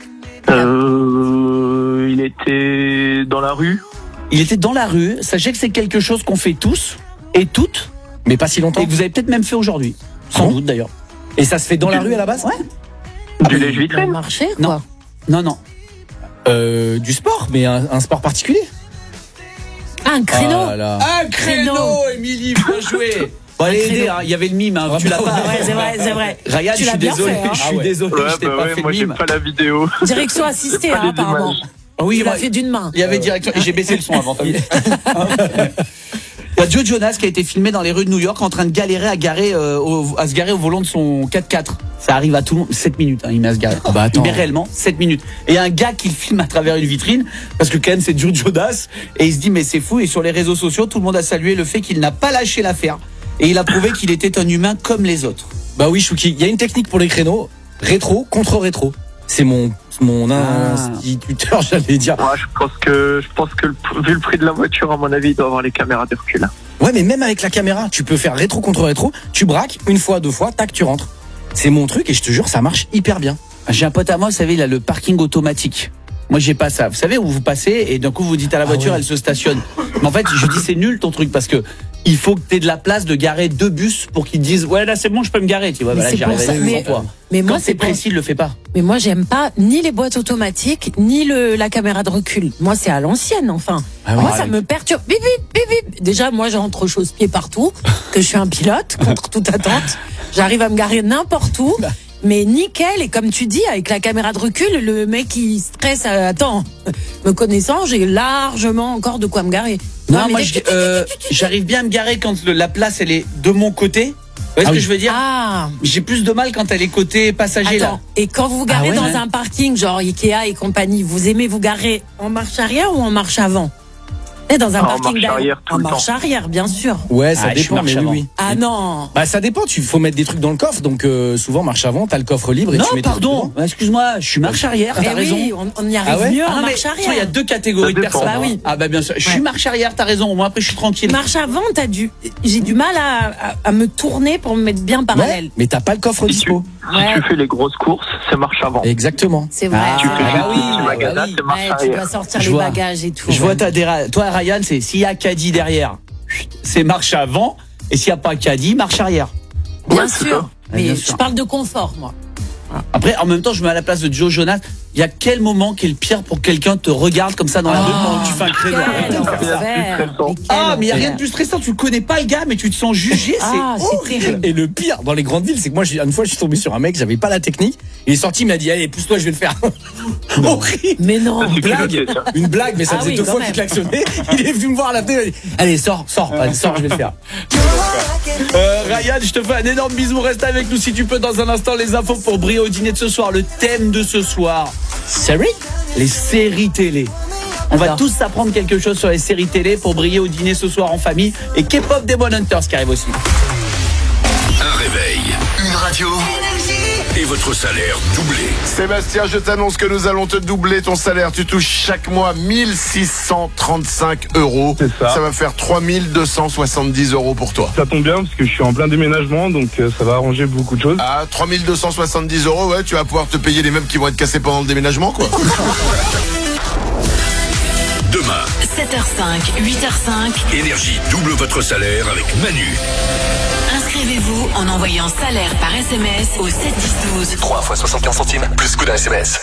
Il était dans la rue. Il était dans la rue. Sachez que c'est quelque chose qu'on fait tous et toutes. Mais pas si longtemps. Et que vous avez peut-être même fait aujourd'hui. Sans doute d'ailleurs. Et ça se fait dans la rue à la base? Ouais. Du lèche-vitrine. Marché, quoi? Non. Du sport, mais un sport particulier. Ah, un créneau. Ah là là. Un créneau, Émilie, bien joué. Bon, allez aider, hein. Il y avait le mime, hein. Tu l'as pas. Ouais, c'est vrai. Ryan, je suis désolé, je suis désolé, je t'ai pas fait moi le j'ai mime. pas la vidéo. Direction assistée, hein, apparemment. Oui, il a fait d'une main. Il y avait direction, et j'ai baissé le son avant. Il y a Joe Jonas qui a été filmé dans les rues de New York en train de galérer à se garer au volant de son 4x4. Ça arrive à tout le monde. 7 minutes, hein, il met à se garer. Bah attends. Mais réellement, 7 minutes. Et il y a un gars qui le filme à travers une vitrine, parce que quand même c'est Joe Jonas, et il se dit mais c'est fou, et sur les réseaux sociaux, tout le monde a salué le fait qu'il n'a pas lâché l'affaire. Et il a prouvé qu'il était un humain comme les autres. Bah oui, Chouki, il y a une technique pour les créneaux, rétro contre rétro. C'est mon instituteur, j'allais dire. Moi, je pense que vu le prix de la voiture, à mon avis, il doit avoir les caméras de recul. Ouais, mais même avec la caméra, tu peux faire rétro contre rétro, tu braques une fois, 2 fois, tac, tu rentres. C'est mon truc et je te jure, ça marche hyper bien. J'ai un pote à moi, vous savez, il a le parking automatique. Moi, j'ai pas ça. Vous savez où vous passez et d'un coup vous dites à la voiture, elle se stationne. Mais en fait, je dis c'est nul ton truc parce que il faut que tu aies de la place de garer 2 bus pour qu'ils disent ouais là c'est bon, je peux me garer, tu vois. Mais bah, là, j'arrive à toi. Mais moi, quand c'est précis, il le fait pas. Mais moi, j'aime pas ni les boîtes automatiques, ni la caméra de recul. Moi, c'est à l'ancienne, enfin. Ah ouais, moi, ça me perturbe. Bip, bip, bip, bip. Déjà, moi, j'entre au chausse-pied partout, que je suis un pilote, contre toute attente. J'arrive à me garer n'importe où. Mais nickel, et comme tu dis, avec la caméra de recul, le mec il stresse, attends, me connaissant, j'ai largement encore de quoi me garer. Non, moi j'arrive bien à me garer quand la place elle est de mon côté. voyez ce que je veux dire? Ah. J'ai plus de mal quand elle est côté passager. Attends, là. et quand vous vous garez dans un parking, genre Ikea et compagnie, vous aimez vous garer en marche arrière ou en marche avant? Et dans un parking marche arrière, tout en le marche temps. arrière, bien sûr. Ouais, ça dépend, mais oui. Ah non. Bah ça dépend, il faut mettre des trucs dans le coffre, donc souvent marche avant, t'as le coffre libre et Non, tu mets tes pardon, excuse-moi, je suis marche arrière, t'as raison. Oui, on y arrive mieux en mais marche arrière. il y a deux catégories de personnes. Bah oui. Ah bah bien sûr, je suis marche arrière, t'as raison, moi après je suis tranquille. Marche avant, j'ai du mal à me tourner pour me mettre bien parallèle. Ouais, mais t'as pas le coffre dispo. Si tu fais les grosses courses, c'est marche avant. Exactement. C'est vrai. Tu fais bah oui, les magasins, c'est marche Tu arrière. dois sortir Je les vois. bagages et tout. Je vois toi Ryan, c'est s'il y a caddie derrière, c'est marche avant, et s'il n'y a pas caddie, marche arrière. Bien sûr. Mais bien je sûr. parle de confort, moi. Après, en même temps, je me mets à la place de Joe Jonas. Il y a quel moment qui est le pire pour que quelqu'un te regarde comme ça dans la rue pendant que tu fais un créneau? Ah, mais il n'y a rien de plus stressant. Tu ne connais pas le gars, mais tu te sens jugé. Ah, c'est horrible. Et le pire dans les grandes villes, c'est que moi, une fois, je suis tombé sur un mec, j'avais pas la technique. Il est sorti, il m'a dit, allez, pousse-toi, je vais le faire. Horrible. Mais non. Une blague, mais ça Ah faisait oui, deux quand fois même. qu'il klaxonnait. Il est venu me voir à la télé. Il m'a dit, allez, sors, je vais le faire. Ryan, je te fais un énorme bisou. Reste avec nous si tu peux dans un instant. Les infos pour briller au dîner de ce soir. Le thème de ce soir, les séries télé. On va tous apprendre quelque chose sur les séries télé pour briller au dîner ce soir en famille. Et K-pop Demon Hunters qui arrive aussi. Un réveil, une radio et votre salaire doublé. Sébastien, je t'annonce que nous allons te doubler ton salaire. Tu touches chaque mois 1635 €. C'est ça. Ça va faire 3270 € pour toi. Ça tombe bien parce que je suis en plein déménagement, donc ça va arranger beaucoup de choses. Ah, 3270 €, ouais, tu vas pouvoir te payer les meubles qui vont être cassés pendant le déménagement, quoi. Demain, 7h05, 8h05. Énergie double votre salaire avec Manu. Inscrivez-vous en envoyant salaire par SMS au 71012. 3 fois 75 centimes, plus coup d'un SMS.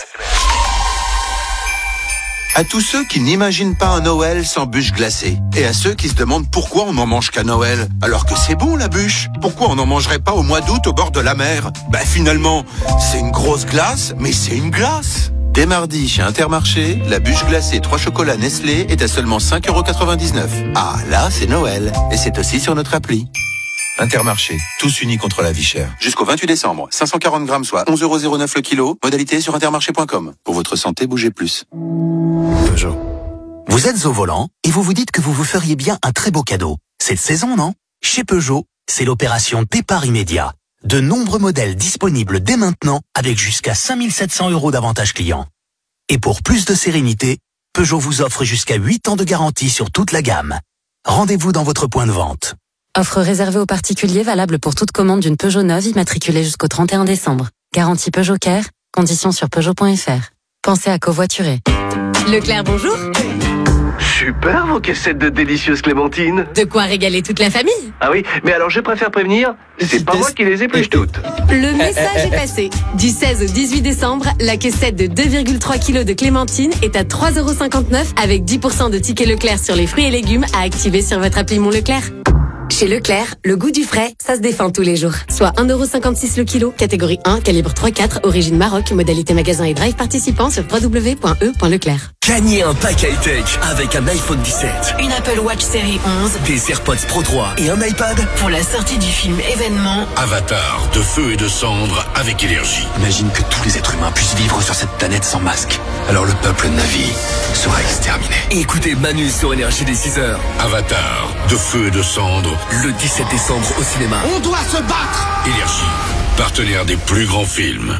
À tous ceux qui n'imaginent pas un Noël sans bûche glacée. Et à ceux qui se demandent pourquoi on n'en mange qu'à Noël. Alors que c'est bon la bûche. Pourquoi on n'en mangerait pas au mois d'août au bord de la mer? Bah finalement, c'est une grosse glace, mais c'est une glace. Dès mardi, chez Intermarché, la bûche glacée 3 chocolats Nestlé est à seulement 5,99 €. Ah, là, c'est Noël. Et c'est aussi sur notre appli. Intermarché, tous unis contre la vie chère. Jusqu'au 28 décembre, 540 grammes, soit 11,09 € le kilo. Modalité sur intermarché.com. Pour votre santé, bougez plus. Peugeot. Vous êtes au volant et vous vous dites que vous vous feriez bien un très beau cadeau. Cette saison, non? Chez Peugeot, c'est l'opération départ immédiat. De nombreux modèles disponibles dès maintenant avec jusqu'à 5 700 € d'avantages clients. Et pour plus de sérénité, Peugeot vous offre jusqu'à 8 ans de garantie sur toute la gamme. Rendez-vous dans votre point de vente. Offre réservée aux particuliers valable pour toute commande d'une Peugeot neuve immatriculée jusqu'au 31 décembre. Garantie Peugeot Care, conditions sur Peugeot.fr. Pensez à covoiturer. Leclerc, bonjour. Super vos caissettes de délicieuses clémentines. De quoi régaler toute la famille. Ah oui, mais alors je préfère prévenir, c'est pas moi qui les épluche toutes. Le message est passé. Du 16 au 18 décembre, la caissette de 2,3 kg de clémentine est à 3,59 € avec 10% de tickets Leclerc sur les fruits et légumes à activer sur votre appli Mon Leclerc. Chez Leclerc, le goût du frais, ça se défend tous les jours. Soit 1,56 € le kilo, catégorie 1, calibre 3/4, origine Maroc, modalité magasin et drive participant sur www.e.leclerc. Gagnez un pack high-tech avec un iPhone 17, Une Apple Watch série 11 des AirPods Pro 3 et un iPad. pour la sortie du film événement. Avatar, de feu et de cendre avec énergie. Imagine que tous les êtres humains puissent vivre sur cette planète sans masque. Alors le peuple Navi sera exterminé. Écoutez Manu sur Énergie des 6h. Avatar, de feu et de cendre. Le 17 décembre au cinéma. On doit se battre. Énergie, partenaire des plus grands films.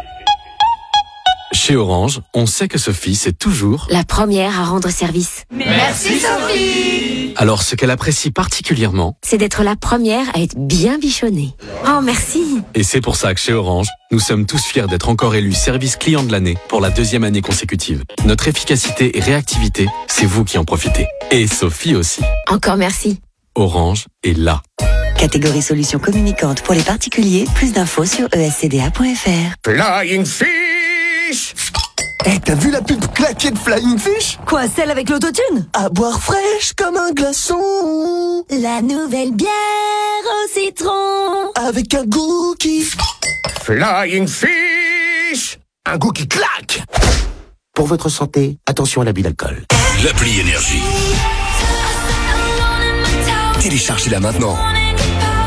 Chez Orange, on sait que Sophie, c'est toujours... La première à rendre service. Merci Sophie. Alors, ce qu'elle apprécie particulièrement, C'est d'être la première à être bien bichonnée. Oh, merci. et c'est pour ça que chez Orange, nous sommes tous fiers d'être encore élus service client de l'année pour la 2e année consécutive. Notre efficacité et réactivité, c'est vous qui en profitez. Et Sophie aussi. Encore merci. Orange est là. Catégorie solutions communicantes pour les particuliers. Plus d'infos sur escda.fr. Flying Fish. Eh, t'as vu la pub claquée de Flying Fish? Quoi, celle avec l'autotune? À boire fraîche comme un glaçon. La nouvelle bière au citron. Avec un goût qui... Flying Fish. Un goût qui claque. Pour votre santé, attention à l'abus d'alcool. L'appli Énergie. Téléchargez-la maintenant.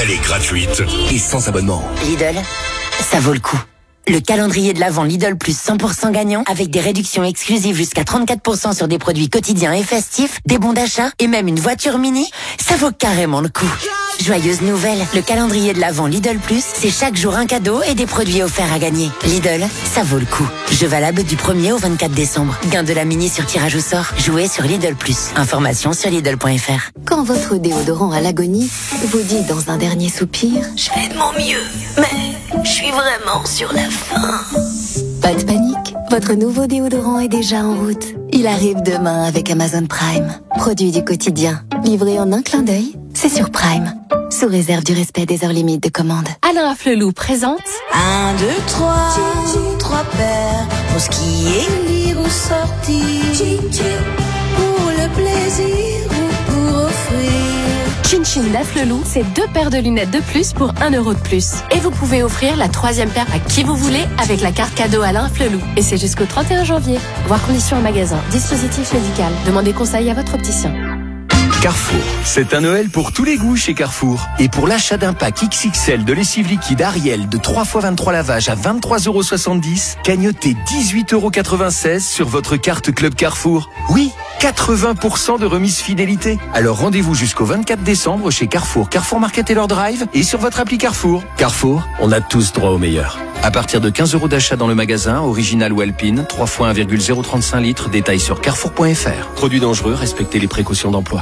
l'année gratuite et sans abonnement. Lidl, ça vaut le coup. Le calendrier de l'Avent Lidl plus 100% gagnant avec des réductions exclusives jusqu'à 34% sur des produits quotidiens et festifs, des bons d'achat et même une voiture mini, ça vaut carrément le coup. Joyeuse nouvelle, le calendrier de l'Avent Lidl plus, c'est chaque jour un cadeau et des produits offerts à gagner. Lidl, ça vaut le coup. Jeu valable du 1er au 24 décembre. Gain de la mini sur tirage au sort. Jouez sur Lidl plus. Information sur Lidl.fr. Quand votre déodorant à l'agonie vous dit dans un dernier soupir « Je fais de mon mieux, mais je suis vraiment sur la fin ». Pas de panique, votre nouveau déodorant est déjà en route. Il arrive demain avec Amazon Prime. Produit du quotidien, livré en un clin d'œil, c'est sur Prime. Sous réserve du respect des heures limites de commande. Alain Afflelou présente 1, 2, 3, 3 paires pour skier, lire ou sortir, pour le plaisir ou pour offrir. Chin Chin d'Afflelou, c'est 2 paires de lunettes de plus pour 1 euro de plus. Et vous pouvez offrir la 3e paire à qui vous voulez avec la carte cadeau Alain Afflelou. Et c'est jusqu'au 31 janvier. Voir conditions en magasin. Dispositif médical. Demandez conseil à votre opticien. Carrefour, c'est un Noël pour tous les goûts chez Carrefour. Et pour l'achat d'un pack XXL de lessive liquide Ariel de 3x23 lavages à 23,70 €, gagnotez 18,96 € sur votre carte Club Carrefour. Oui, 80% de remise fidélité. Alors rendez-vous jusqu'au 24 décembre chez Carrefour, Carrefour Market et leur Drive et sur votre appli Carrefour. Carrefour, on a tous droit au meilleur. À partir de 15 € d'achat dans le magasin, original ou alpine, 3 fois 1,035 litres, détail sur carrefour.fr. Produits dangereux, respectez les précautions d'emploi.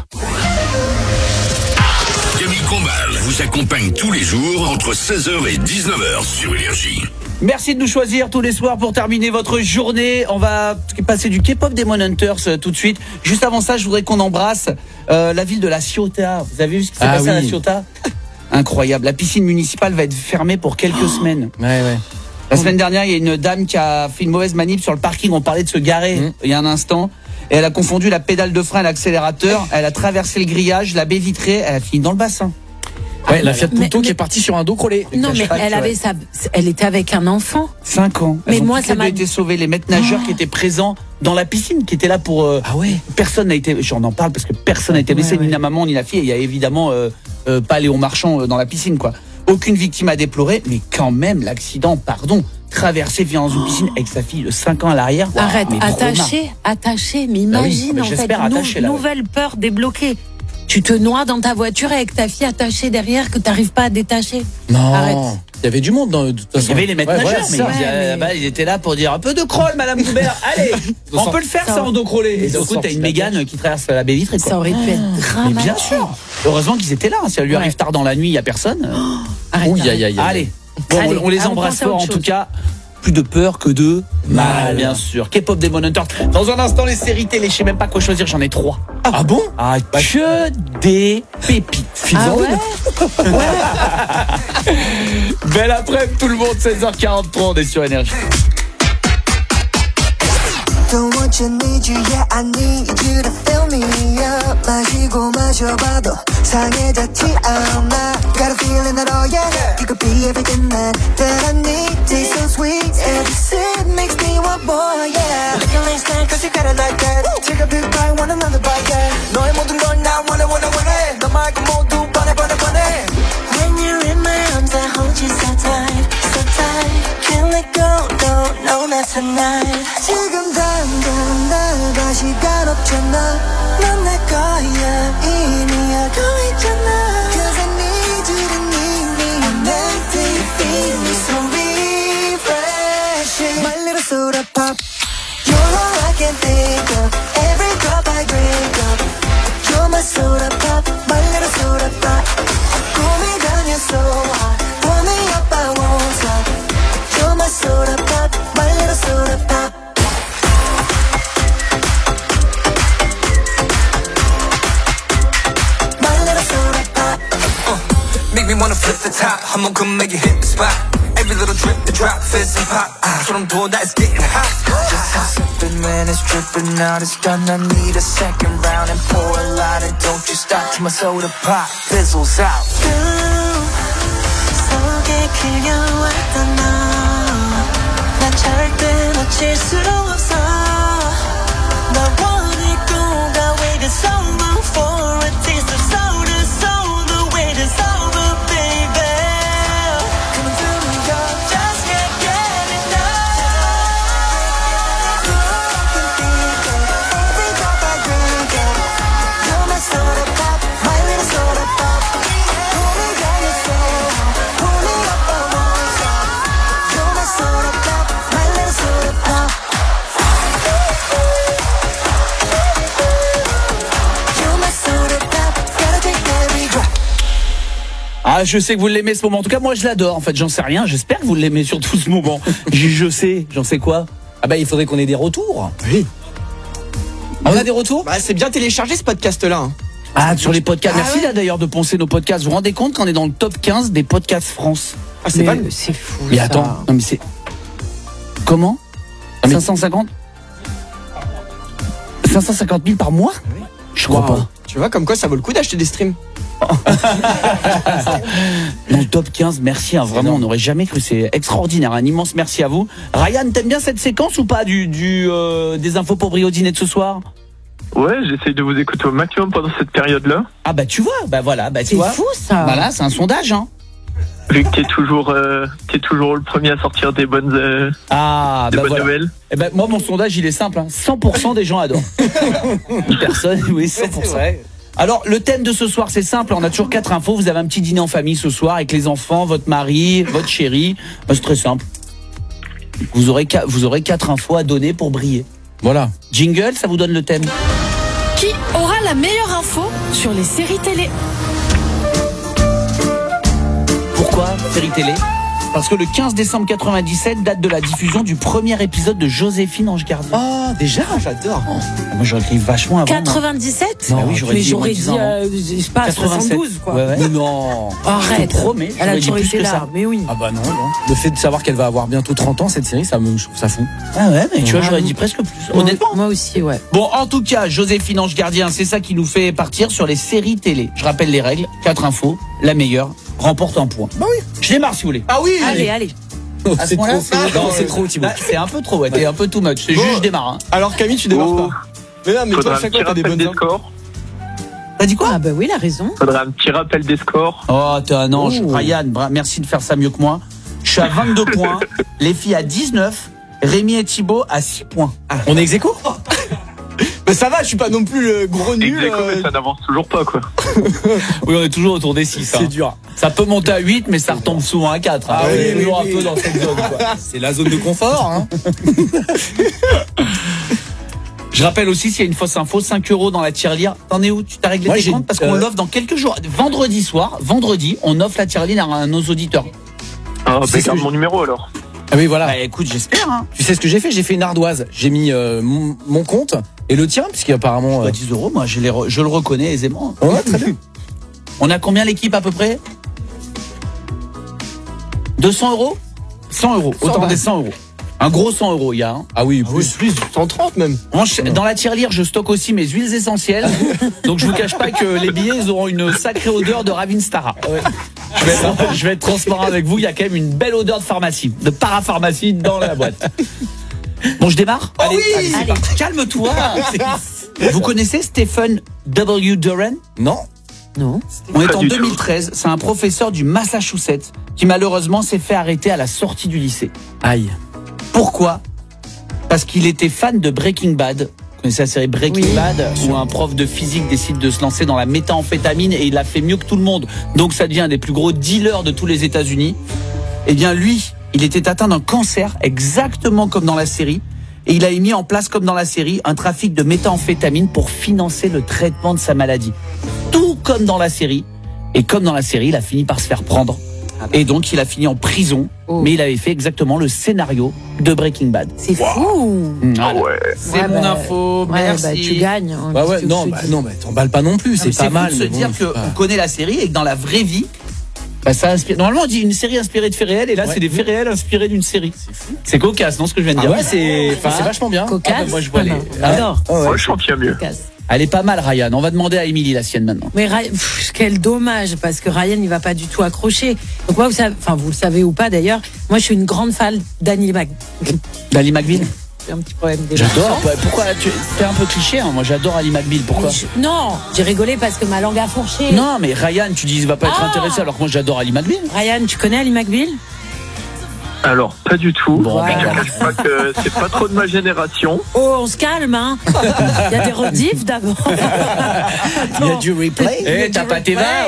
Camille Combal vous accompagne tous les jours entre 16h et 19h sur Énergie. Merci de nous choisir tous les soirs pour terminer votre journée. On va passer du K-pop Demon Hunters tout de suite. Juste avant ça, je voudrais qu'on embrasse la ville de La Ciotat. Vous avez vu ce qui s'est passé à La Ciotat ? Incroyable. La piscine municipale va être fermée pour quelques semaines. Ouais. La semaine dernière, il y a une dame qui a fait une mauvaise manip sur le parking. On parlait de se garer il y a un instant. Et elle a confondu la pédale de frein et l'accélérateur. Elle a traversé le grillage, la baie vitrée. Elle a fini dans le bassin. Ouais, la Fiat Punto qui est partie sur un dos crawlé. Non, mais elle était avec un enfant. 5 ans. Mais moi, ça m'a été sauvé. Les maîtres nageurs qui étaient présents dans la piscine, qui étaient là pour. Personne n'a été. J'en parle parce que personne n'a été blessé, ni la maman ni la fille. Il y a évidemment pas Léon Marchand dans la piscine, quoi. Aucune victime à déplorer, mais quand même l'accident, traversé via dans une piscine avec sa fille de 5 ans à l'arrière. Wow, arrête, attaché, mais imagine nouvelle peur débloquée. Tu te noies dans ta voiture avec ta fille attachée derrière que tu n'arrives pas à détacher. Non, arrête. Il y avait du monde dans toute façon. Il y avait les maîtres nageurs, mais ils étaient là pour dire un peu de crawl, Madame Goubert. Allez, on peut le faire ça en dos crawlé. Et du coup, t'as une Mégane qui traverse la baie vitrée. Ça aurait pu être dramatique. Mais bien sûr. Heureusement qu'ils étaient là. Si elle lui arrive tard dans la nuit, il n'y a personne. Arrête. Allez, on les embrasse fort en tout cas. Plus de peur que de mal, bien sûr. K-pop Demon Hunters. Dans un instant, les séries télé, je sais même pas quoi choisir, j'en ai 3. Ah bon? Que des pépites. Belle après-midi tout le monde, 16h43, on est sur Énergie. Don't want you, need you, yeah, I need you to fill me up. 마시고 마셔봐도 상해졌지 않아. Got a feeling that, oh yeah, you could be everything that I need. Taste so sweet, every sip makes me want more, yeah. Lick a lane stand, cause you got it like that. Take a big bite, want another bite, yeah. 너의 모든 걸 나 원해. 너 말고 모두 뻔해. When you're in my arms, I hold you so tight. Can't let go, no, not tonight. 지금 당장 날 다시 가롭잖아. 넌 내 거야, 이미 알고 있잖아. Cause I need you to need me. I'm empty, feel me so refreshing. My little soda pop. You're all I can think of. Every drop I drink up. You're my soda pop, my little soda pop. Cool me down, you're so hot. Pour me up, I won't stop. You're my soda pop, my little soda pop. My little soda pop. Make me wanna flip the top. I'ma come make you hit the spot. Every little drip, the drop, fizz and pop. 소름 돋아, it's getting hot. Just sipping, man, it's dripping out. It's done, I need a second round and pour a lot. And don't you stop till my soda pop fizzles out. 속에 그려왔던 너. 난 절대 놓칠 수 없어. 나 원할 거가 wait is over for a taste of soda. So the wait is over, baby. Ah, je sais que vous l'aimez ce moment. En tout cas, moi, je l'adore. En fait, j'en sais rien. J'espère que vous l'aimez surtout ce moment. J'en sais quoi? Ah bah, il faudrait qu'on ait des retours. Oui. On a des retours? Bah, c'est bien téléchargé ce podcast-là. Hein. Ah, sur les podcasts. Merci là d'ailleurs de poncer nos podcasts. Vous vous rendez compte qu'on est dans le top 15 des podcasts France? Ah, c'est pas. C'est fou. Mais ça. attends, non mais c'est. Comment? 550 000 par mois? Je crois pas. Tu vois, comme quoi ça vaut le coup d'acheter des streams. Dans le top 15, merci, hein, vraiment, on n'aurait jamais cru, c'est extraordinaire, un immense merci à vous. Ryan, t'aimes bien cette séquence ou pas des infos pour Brio Dîner de ce soir? Ouais, j'essaye de vous écouter au maximum pendant cette période-là. Ah bah tu vois, bah voilà, bah tu C'est vois. fou ça. Voilà, c'est un sondage, hein. Vu que t'es toujours le premier à sortir des bonnes, des bonnes nouvelles. Eh ben moi mon sondage il est simple, hein. 100% des gens adorent. Personne, oui 100%. Alors le thème de ce soir c'est simple, on a toujours 4 infos, vous avez un petit dîner en famille ce soir avec les enfants, votre mari, votre chérie, c'est très simple. Vous aurez 4 infos à donner pour briller. Voilà. Jingle, ça vous donne le thème. Qui aura la meilleure info sur les séries télé? Pourquoi série télé? Parce que le 15 décembre 97 date de la diffusion du premier épisode de Joséphine Ange Gardien. Oh, déjà, j'adore. Moi j'aurais écrit vachement avant. 97? Non, oui, mais j'aurais dit, je sais pas, 72 quoi. Ouais. Mais non. Arrête. Je te promets, Elle a toujours plus été que là, ça. mais oui. Ah bah non. Le fait de savoir qu'elle va avoir bientôt 30 ans, cette série, je trouve ça fou. Ah ouais, mais tu vois, j'aurais dit presque plus. Honnêtement. Moi aussi, ouais. Bon, en tout cas, Joséphine Ange Gardien, c'est ça qui nous fait partir sur les séries télé. Je rappelle les règles, 4 infos, la meilleure remporte un point. Bah oui. Je démarre si vous voulez. Ah oui. Allez. À ce moment-là, c'est trop Thibaut. C'est un peu trop, ouais, t'es un peu too much. C'est juste, je démarre. Hein. Alors Camille, tu démarres pas. Mais non, mais toi, à chaque fois, t'as des bonnes scores. T'as dit quoi? Ah bah oui, il a raison. Faudrait un petit rappel des scores. Oh, t'es un ange. Ryan, merci de faire ça mieux que moi. Je suis à 22 points. Les filles à 19. Rémi et Thibaut à 6 points. On est ex-aequo? Mais ça va, je suis pas non plus le gros nul. Mais ça n'avance toujours pas, quoi. Oui, on est toujours autour des 6. C'est dur. Ça peut monter à 8, mais ça retombe souvent à 4. Ah on est oui, toujours un peu dans cette zone, quoi. C'est la zone de confort, hein. Je rappelle aussi, s'il y a une fausse info, 5 € dans la tirelire. T'en es où? Tu t'as réglé tes comptes? Parce qu'on l'offre dans quelques jours. Vendredi, on offre la tirelire à nos auditeurs. Ah, bah garde mon numéro alors. Ah oui, voilà. Bah écoute, j'espère. Hein. Tu sais ce que j'ai fait? J'ai fait une ardoise. J'ai mis mon compte et le tien, puisqu'apparemment... 10 €, moi, je le reconnais aisément. Ouais, très bien. On a combien l'équipe à peu près? 200 €? 100 €. Autant des 100 €. Un gros 100 €, il y a. Hein. Ah oui, plus 130 même. Dans la tirelire, je stocke aussi mes huiles essentielles. Donc je vous cache pas que les billets ils auront une sacrée odeur de Ravinstara. Ouais. Je vais être transparent avec vous, il y a quand même une belle odeur de pharmacie, de parapharmacie dans la boîte. Bon, je démarre? Oh allez, oui, c'est parti. Calme-toi. Vous connaissez Stephen W. Duran? Non. On est en 2013, c'est un professeur du Massachusetts qui malheureusement s'est fait arrêter à la sortie du lycée. Aïe. Pourquoi? Parce qu'il était fan de Breaking Bad. Vous connaissez la série Breaking Bad, où un prof de physique décide de se lancer dans la méthamphétamine et il a fait mieux que tout le monde. Donc ça devient un des plus gros dealers de tous les États-Unis. Eh bien lui, il était atteint d'un cancer exactement comme dans la série. Et il a mis en place, comme dans la série, un trafic de méthamphétamine pour financer le traitement de sa maladie. Tout comme dans la série. Et comme dans la série, il a fini par se faire prendre. Et donc, il a fini en prison. Mais il avait fait exactement le scénario de Breaking Bad. C'est fou. Voilà. C'est mon info. Merci. Bah, tu gagnes. Non, t'emballes pas non plus. C'est pas mal. C'est fou de se dire qu'on connaît la série et que dans la vraie vie, bah, ça inspire. Normalement, on dit une série inspirée de faits réels, et là, c'est des faits réels inspirés d'une série. C'est cocasse, non, ce que je viens de dire? Ouais, c'est vachement bien. Cocasse. Moi, je vois les. J'adore. Moi, je sens qu'il y a mieux. Elle est pas mal, Ryan. On va demander à Émilie la sienne maintenant. Mais quel dommage, parce que Ryan, il va pas du tout accrocher. Donc moi, vous le savez ou pas d'ailleurs, moi, je suis une grande fan d'Annie McBeal. D'Ally McBeal? J'ai un petit problème déjà. J'adore. Pourquoi? C'est un peu cliché, hein. Moi, j'adore Ali McBeal. Pourquoi? Non, j'ai rigolé parce que ma langue a fourché. Non, mais Ryan, tu dis il va pas être intéressé alors que moi, j'adore Ali McBeal. Ryan, tu connais Ali McBeal? Alors, pas du tout. Bon, je ne cache pas que c'est pas trop de ma génération. Oh, on se calme, hein. Il y a des rediffs d'abord. Il y a du replay. T'as pas tes vins.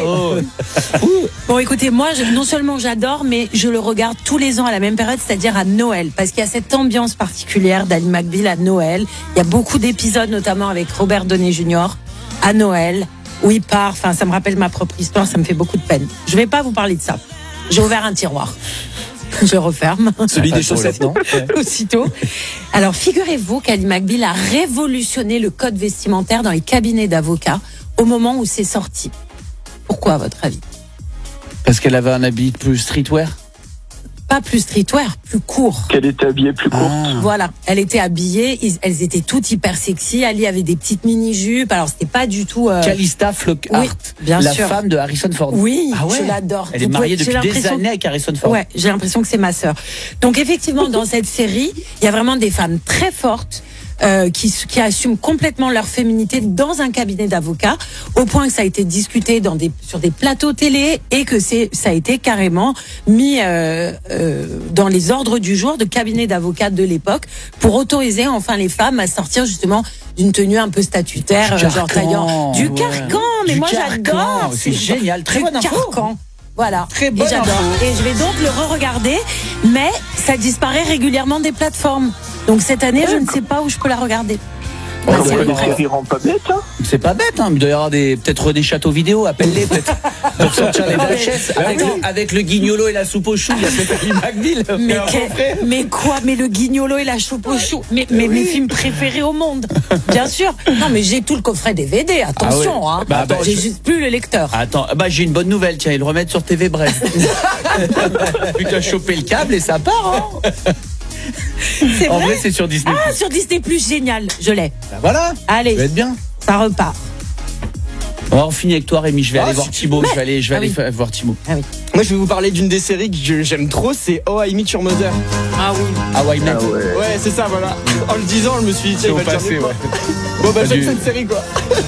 Bon, écoutez, moi, non seulement j'adore, mais je le regarde tous les ans à la même période, c'est-à-dire à Noël. Parce qu'il y a cette ambiance particulière d'Ally McBeal à Noël. Il y a beaucoup d'épisodes, notamment avec Robert Downey Jr. à Noël. où il part. Enfin, ça me rappelle ma propre histoire, ça me fait beaucoup de peine. Je vais pas vous parler de ça. J'ai ouvert un tiroir. Je referme. Celui des chaussettes, non? Aussitôt. Alors, figurez-vous qu'Ally McBeal a révolutionné le code vestimentaire dans les cabinets d'avocats au moment où c'est sorti. Pourquoi, à votre avis? Parce qu'elle avait un habit plus streetwear? Pas plus streetwear, plus court. Qu'elle était habillée plus courte. Voilà, elle était habillée, elles étaient toutes hyper sexy. Ali avait des petites mini-jupes, alors c'était pas du tout... Calista Flockhart, oui, bien la sûr. femme de Harrison Ford. Oui, ah ouais. je l'adore. Elle est mariée depuis des années avec Harrison Ford. Ouais, j'ai l'impression que c'est ma sœur. Donc effectivement, dans cette série, il y a vraiment des femmes très fortes, qui assument complètement leur féminité dans un cabinet d'avocats, au point que ça a été discuté sur des plateaux télé et que ça a été carrément mis dans les ordres du jour de cabinets d'avocats de l'époque pour autoriser enfin les femmes à sortir justement d'une tenue un peu statutaire, genre taillant du carcan. Mais moi j'adore. C'est génial, très bonne info. Carcan. Voilà. Très bonne info. Et je vais donc le re-regarder, mais ça disparaît régulièrement des plateformes. Donc cette année, je ne sais pas où je peux la regarder. C'est pas bête, hein. Il doit y avoir peut-être des châteaux vidéo, appelle-les peut-être. Pour sortir les VHS avec le guignolo et la soupe aux choux, il y a peut-être Ali McBeal. Mais quoi? Mais le guignolo et la soupe aux choux. Mais mes films préférés au monde. Bien sûr. Non, mais j'ai tout le coffret DVD. Attention, hein. J'ai juste plus le lecteur. Attends, j'ai une bonne nouvelle. Tiens, ils le remettent sur TV Bref. Puis tu as chopé le câble et ça part, hein. C'est en vrai, c'est sur Disney+. Ah, sur Disney+, génial, je l'ai. Ben voilà. Allez, ça va être bien. Ça repart. On finit avec toi, Rémi. Je vais aller voir Thibaut. Je vais aller voir Thibaut. Ah oui. Moi, je vais vous parler d'une des séries que j'aime trop, c'est How I Met Your Mother. Ah oui. How I Met. Ah ouais, c'est ça, voilà. En le disant, je me suis dit, tiens, il va le dire. Bon, j'aime cette série, quoi.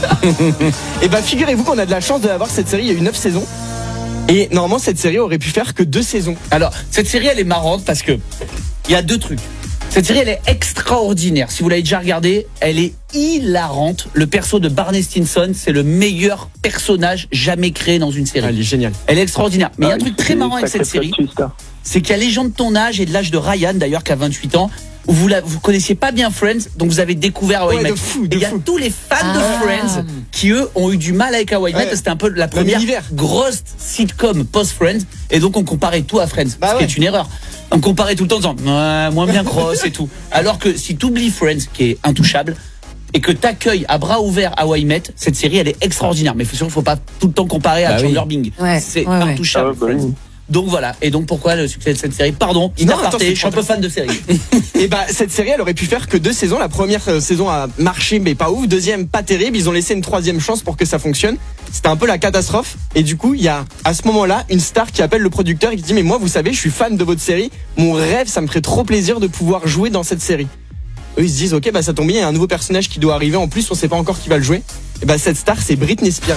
Et figurez-vous qu'on a de la chance de avoir cette série. Il y a eu 9 saisons. Et normalement, cette série aurait pu faire que 2 saisons. Alors, cette série, elle est marrante parce que il y a 2 trucs. Cette série, elle est extraordinaire. Si vous l'avez déjà regardée, elle est hilarante. Le perso de Barney Stinson, c'est le meilleur personnage jamais créé dans une série. Elle est géniale. Elle est extraordinaire. Mais il y a un truc très marrant avec cette série, c'est qu'il y a les gens de ton âge et de l'âge de Ryan, d'ailleurs, qui a 28 ans, où vous connaissiez pas bien Friends, donc vous avez découvert How I Met. Il y a tous les fans de Friends qui, eux, ont eu du mal avec How I Met. C'était un peu la première grosse sitcom post-Friends. Et donc, on comparait tout à Friends. Ce qui est une erreur. On comparait tout le temps en disant moins bien cross et tout. Alors que si tu oublies Friends, qui est intouchable, et que t'accueilles à bras ouverts How I Met, cette série, elle est extraordinaire. Mais faut pas tout le temps comparer à Chandler Bing. C'est intouchable. Donc voilà, et donc pourquoi le succès de cette série? Pardon, je suis un peu fan de série. Et cette série, elle aurait pu faire que 2 saisons. La première saison a marché, mais pas ouf. Deuxième, pas terrible. Ils ont laissé une 3e chance pour que ça fonctionne. C'était un peu la catastrophe. Et du coup, il y a à ce moment-là une star qui appelle le producteur et qui dit, mais moi, vous savez, je suis fan de votre série. Mon rêve, ça me ferait trop plaisir de pouvoir jouer dans cette série. Eux, ils se disent, ok, ça tombe bien, il y a un nouveau personnage qui doit arriver. En plus, on sait pas encore qui va le jouer. Et cette star, c'est Britney Spears.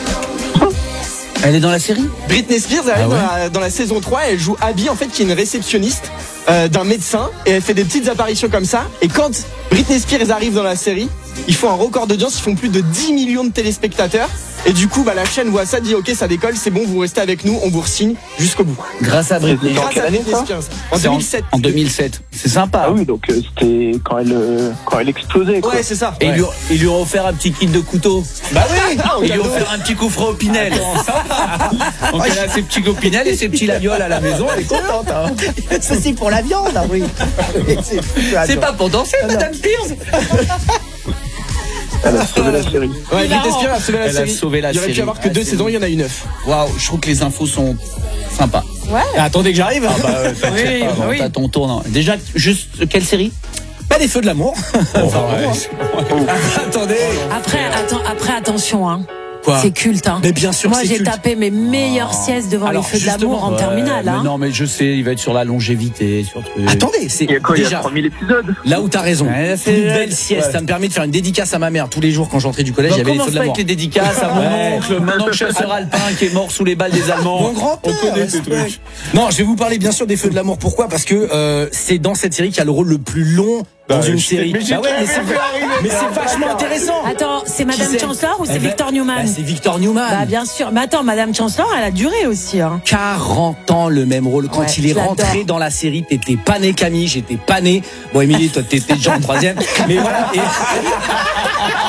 Elle est dans la série? Britney Spears, elle est dans la saison 3, elle joue Abby, en fait, qui est une réceptionniste d'un médecin, et elle fait des petites apparitions comme ça. Et quand Britney Spears arrive dans la série, ils font un record d'audience, ils font plus de 10 millions de téléspectateurs. Et du coup, la chaîne voit ça, dit ok, ça décolle, c'est bon, vous restez avec nous, on vous re-signe jusqu'au bout. Grâce à Britney. Grâce à Britney Spears. En 2007. En 2007. C'est sympa. Ah oui, donc c'était quand elle explosait, quoi. Ouais, c'est ça. Et ils lui ont offert un petit kit de couteau. Bah oui. Ils lui ont offert un petit coffret au Pinel. Donc elle a ses petits copinels et ses petits lavioles à la maison, elle est contente. Hein. Ça c'est pour la viande, oui. C'est pas pour danser, Madame Spears. Elle a sauvé la série. Ouais, Britney Spears a sauvé la série. Elle a sauvé la série. Il aurait pu avoir que 2 saisons, il y en a eu 9. Waouh, je trouve que les infos sont sympas. Ouais. Attendez que j'arrive. Oui. T'as ton tour, non. Déjà, juste quelle série? Pas des feux de l'amour. Attendez. Après, attention, hein. Quoi? C'est culte, hein. Mais bien sûr, moi, c'est j'ai culte. tapé mes meilleures siestes devant les feux de l'amour en terminale, hein. Non, mais je sais, il va être sur la longévité, sur truc. Attendez, c'est Il y a quoi, déjà il y a 3000 épisodes. là où t'as raison. Ouais, Une belle sieste, ça me permet de faire une dédicace à ma mère tous les jours quand j'entrais du collège. Il y avait les feux de l'amour. Avec les dédicaces à mon oncle chasseur alpin qui est mort sous les balles des Allemands. Mon grand-père, on connaît ces trucs. Non, je vais vous parler bien sûr des feux de l'amour. Pourquoi? Parce que c'est dans cette série qu'il y a le rôle le plus long dans une série. Mais c'est vachement intéressant. Attends, c'est Madame Chancellor ou c'est Victor Newman? C'est Victor Newman. Bah bien sûr. Mais attends, Madame Chancellor, elle a duré aussi, hein. 40 ans le même rôle. Quand il est rentré dans la série, t'étais pas né, Camille, j'étais pas né. Bon, Émilie, toi t'étais déjà en 3e. Mais voilà.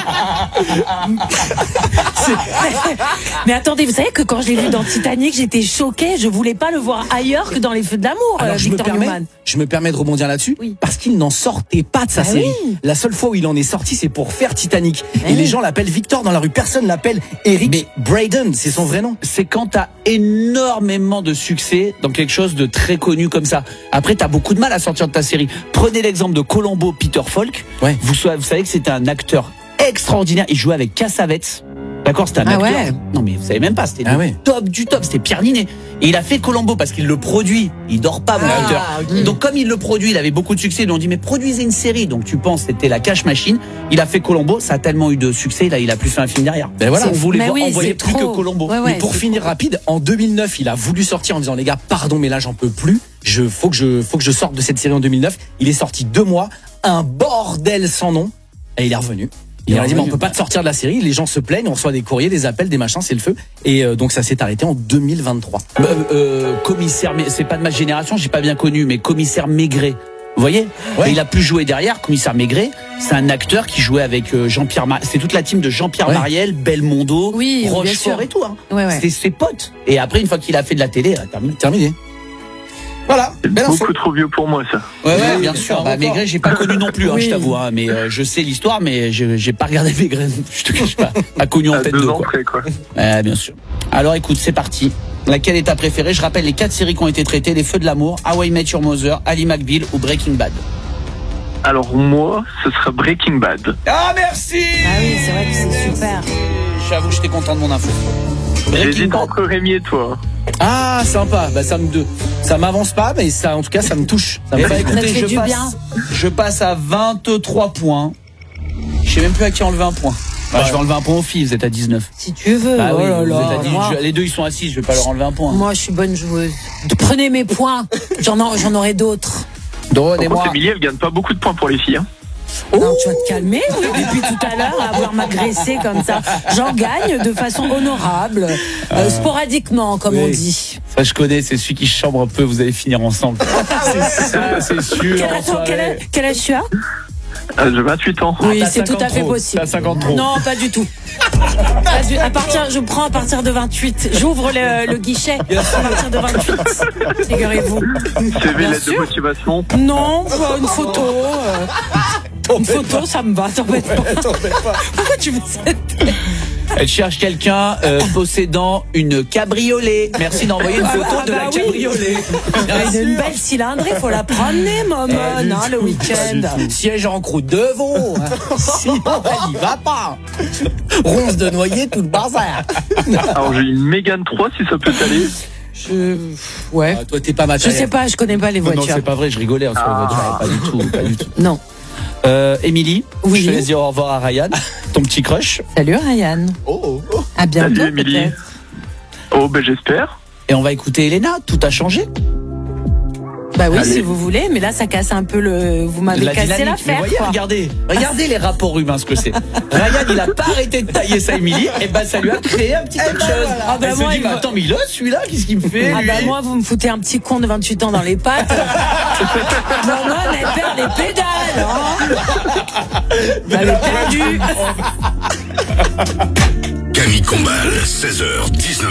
Mais attendez, vous savez que quand je l'ai vu dans Titanic, j'étais choquée. Je voulais pas le voir ailleurs que dans Les Feux de l'amour. Alors, Victor Newman. je me permets de rebondir là-dessus, parce qu'il n'en sortait pas de sa série. Oui. La seule fois où il en est sorti, c'est pour faire Titanic. Et les gens l'appellent Victor dans la rue. Personne l'appelle Eric Braeden. C'est son vrai nom. C'est quand t'as énormément de succès dans quelque chose de très connu comme ça. Après, t'as beaucoup de mal à sortir de ta série. Prenez l'exemple de Columbo, Peter Falk. Ouais. Vous savez que c'était un acteur extraordinaire. Il jouait avec Cassavetes. D'accord, c'était un acteur. Ouais. Non, mais vous savez même pas, c'était le top du top. C'était Pierre Ninet. Et il a fait Columbo parce qu'il le produit. Il dort pas, mon acteur. Okay. Donc, comme il le produit, il avait beaucoup de succès. Ils lui ont dit, mais produisez une série. Donc, tu penses, c'était la cash machine. Il a fait Columbo. Ça a tellement eu de succès. Là, il a plus fait un film derrière. Ben voilà. On voulait Mais oui, envoyer c'est plus trop. que Columbo. Ouais, Mais pour finir rapide, en 2009, il a voulu sortir en disant les gars, pardon, mais là j'en peux plus. Faut que je sorte de cette série en 2009. Il est sorti 2 mois, un bordel sans nom, et il est revenu. Il a dit on peut pas te sortir de la série. Les gens se plaignent, on reçoit des courriers, des appels, des machins, c'est le feu. Et donc ça s'est arrêté en 2023. Commissaire, c'est pas de ma génération, j'ai pas bien connu, mais Commissaire Maigret. Vous voyez, et il a plus joué derrière. Commissaire Maigret, c'est un acteur qui jouait avec Jean-Pierre. C'est toute la team de Jean-Pierre Mariel, Belmondo, Rochefort et tout. Hein. C'était ses potes. Et après, une fois qu'il a fait de la télé, terminé. Voilà. C'est beaucoup trop vieux pour moi, ça. Ouais, bien sûr. Maigret, j'ai pas connu non plus, hein, je t'avoue. Hein, mais je sais l'histoire, mais j'ai pas regardé Maigret. Je te cache pas. Pas connu en tête de quoi. Bien sûr. Alors, écoute, c'est parti. Laquelle est ta préférée? Je rappelle les 4 séries qui ont été traitées: Les Feux de l'amour, How I Met Your Mother, Ally McBeal ou Breaking Bad. Alors moi, ce sera Breaking Bad. Ah merci. Ah oui, c'est vrai que c'est super. J'avoue, j'étais content de mon info. J'hésite entre Rémi et toi. Ah, sympa. Bah ça m'avance pas, mais ça, en tout cas, ça me touche. Ça me fait écoutez, je passe à 23 points. Je sais même plus à qui enlever un point. Bah, je vais enlever un point aux filles, vous êtes à 19. Si tu veux. Bah oui, oh là là, vous êtes à 10. Les deux, ils sont à 6, je vais pas leur enlever un point. Moi, je suis bonne joueuse. Prenez mes points. J'en aurai d'autres. Donnez-moi. Émilie, elle gagne pas beaucoup de points pour les filles. Hein. Non, tu vas te calmer, oui, depuis tout à l'heure, à avoir m'agressé comme ça. J'en gagne de façon honorable, sporadiquement, comme on dit. Ça, je connais, c'est celui qui chambre un peu, vous allez finir ensemble. C'est sûr. Quel âge tu as? J'ai 28 ans. Oui, c'est tout à fait possible. T'as 50 trop. Non, pas du tout. Je prends à partir de 28. J'ouvre le guichet à partir de 28. Figurez-vous. CV, lettre de motivation? Non, une photo. Une photo, ça me va, t'embête pas. Pourquoi tu fais ça? Elle cherche quelqu'un possédant une cabriolet. Merci d'envoyer une photo de la cabriolet. Une belle cylindrée, faut la promener, maman, le week-end. Siège en croûte de veau. Sinon, elle y va pas. Ronce de noyer, tout le bazar. Alors, j'ai une Mégane 3, si ça peut t'aller. Ouais. Ah, toi, t'es pas matériel. Je sais pas, je connais pas les voitures. Non, c'est pas vrai, je rigolais sur les voitures. Pas du tout. Non. Émilie, oui. Je te laisse dire au revoir à Ryan, ton petit crush. Salut Ryan. À bientôt. Salut Émilie. Oh, ben j'espère. Et on va écouter Elena, tout a changé. Bah oui, si vous voulez, mais là ça casse un peu vous m'avez cassé l'affaire. Voyez, regardez les rapports humains, ce que c'est. Ryan, il a pas arrêté de tailler ça, Émilie, et bah ça lui a créé un petit quelque chose. Ah bah elle se dit, attends, mais là, celui-là, qu'est-ce qu'il me fait, lui? Bah moi, vous me foutez un petit con de 28 ans dans les pattes. Maman, elle perd les pédales, hein. Vous m'avez perdu. Camille Combal, 16h, 19h.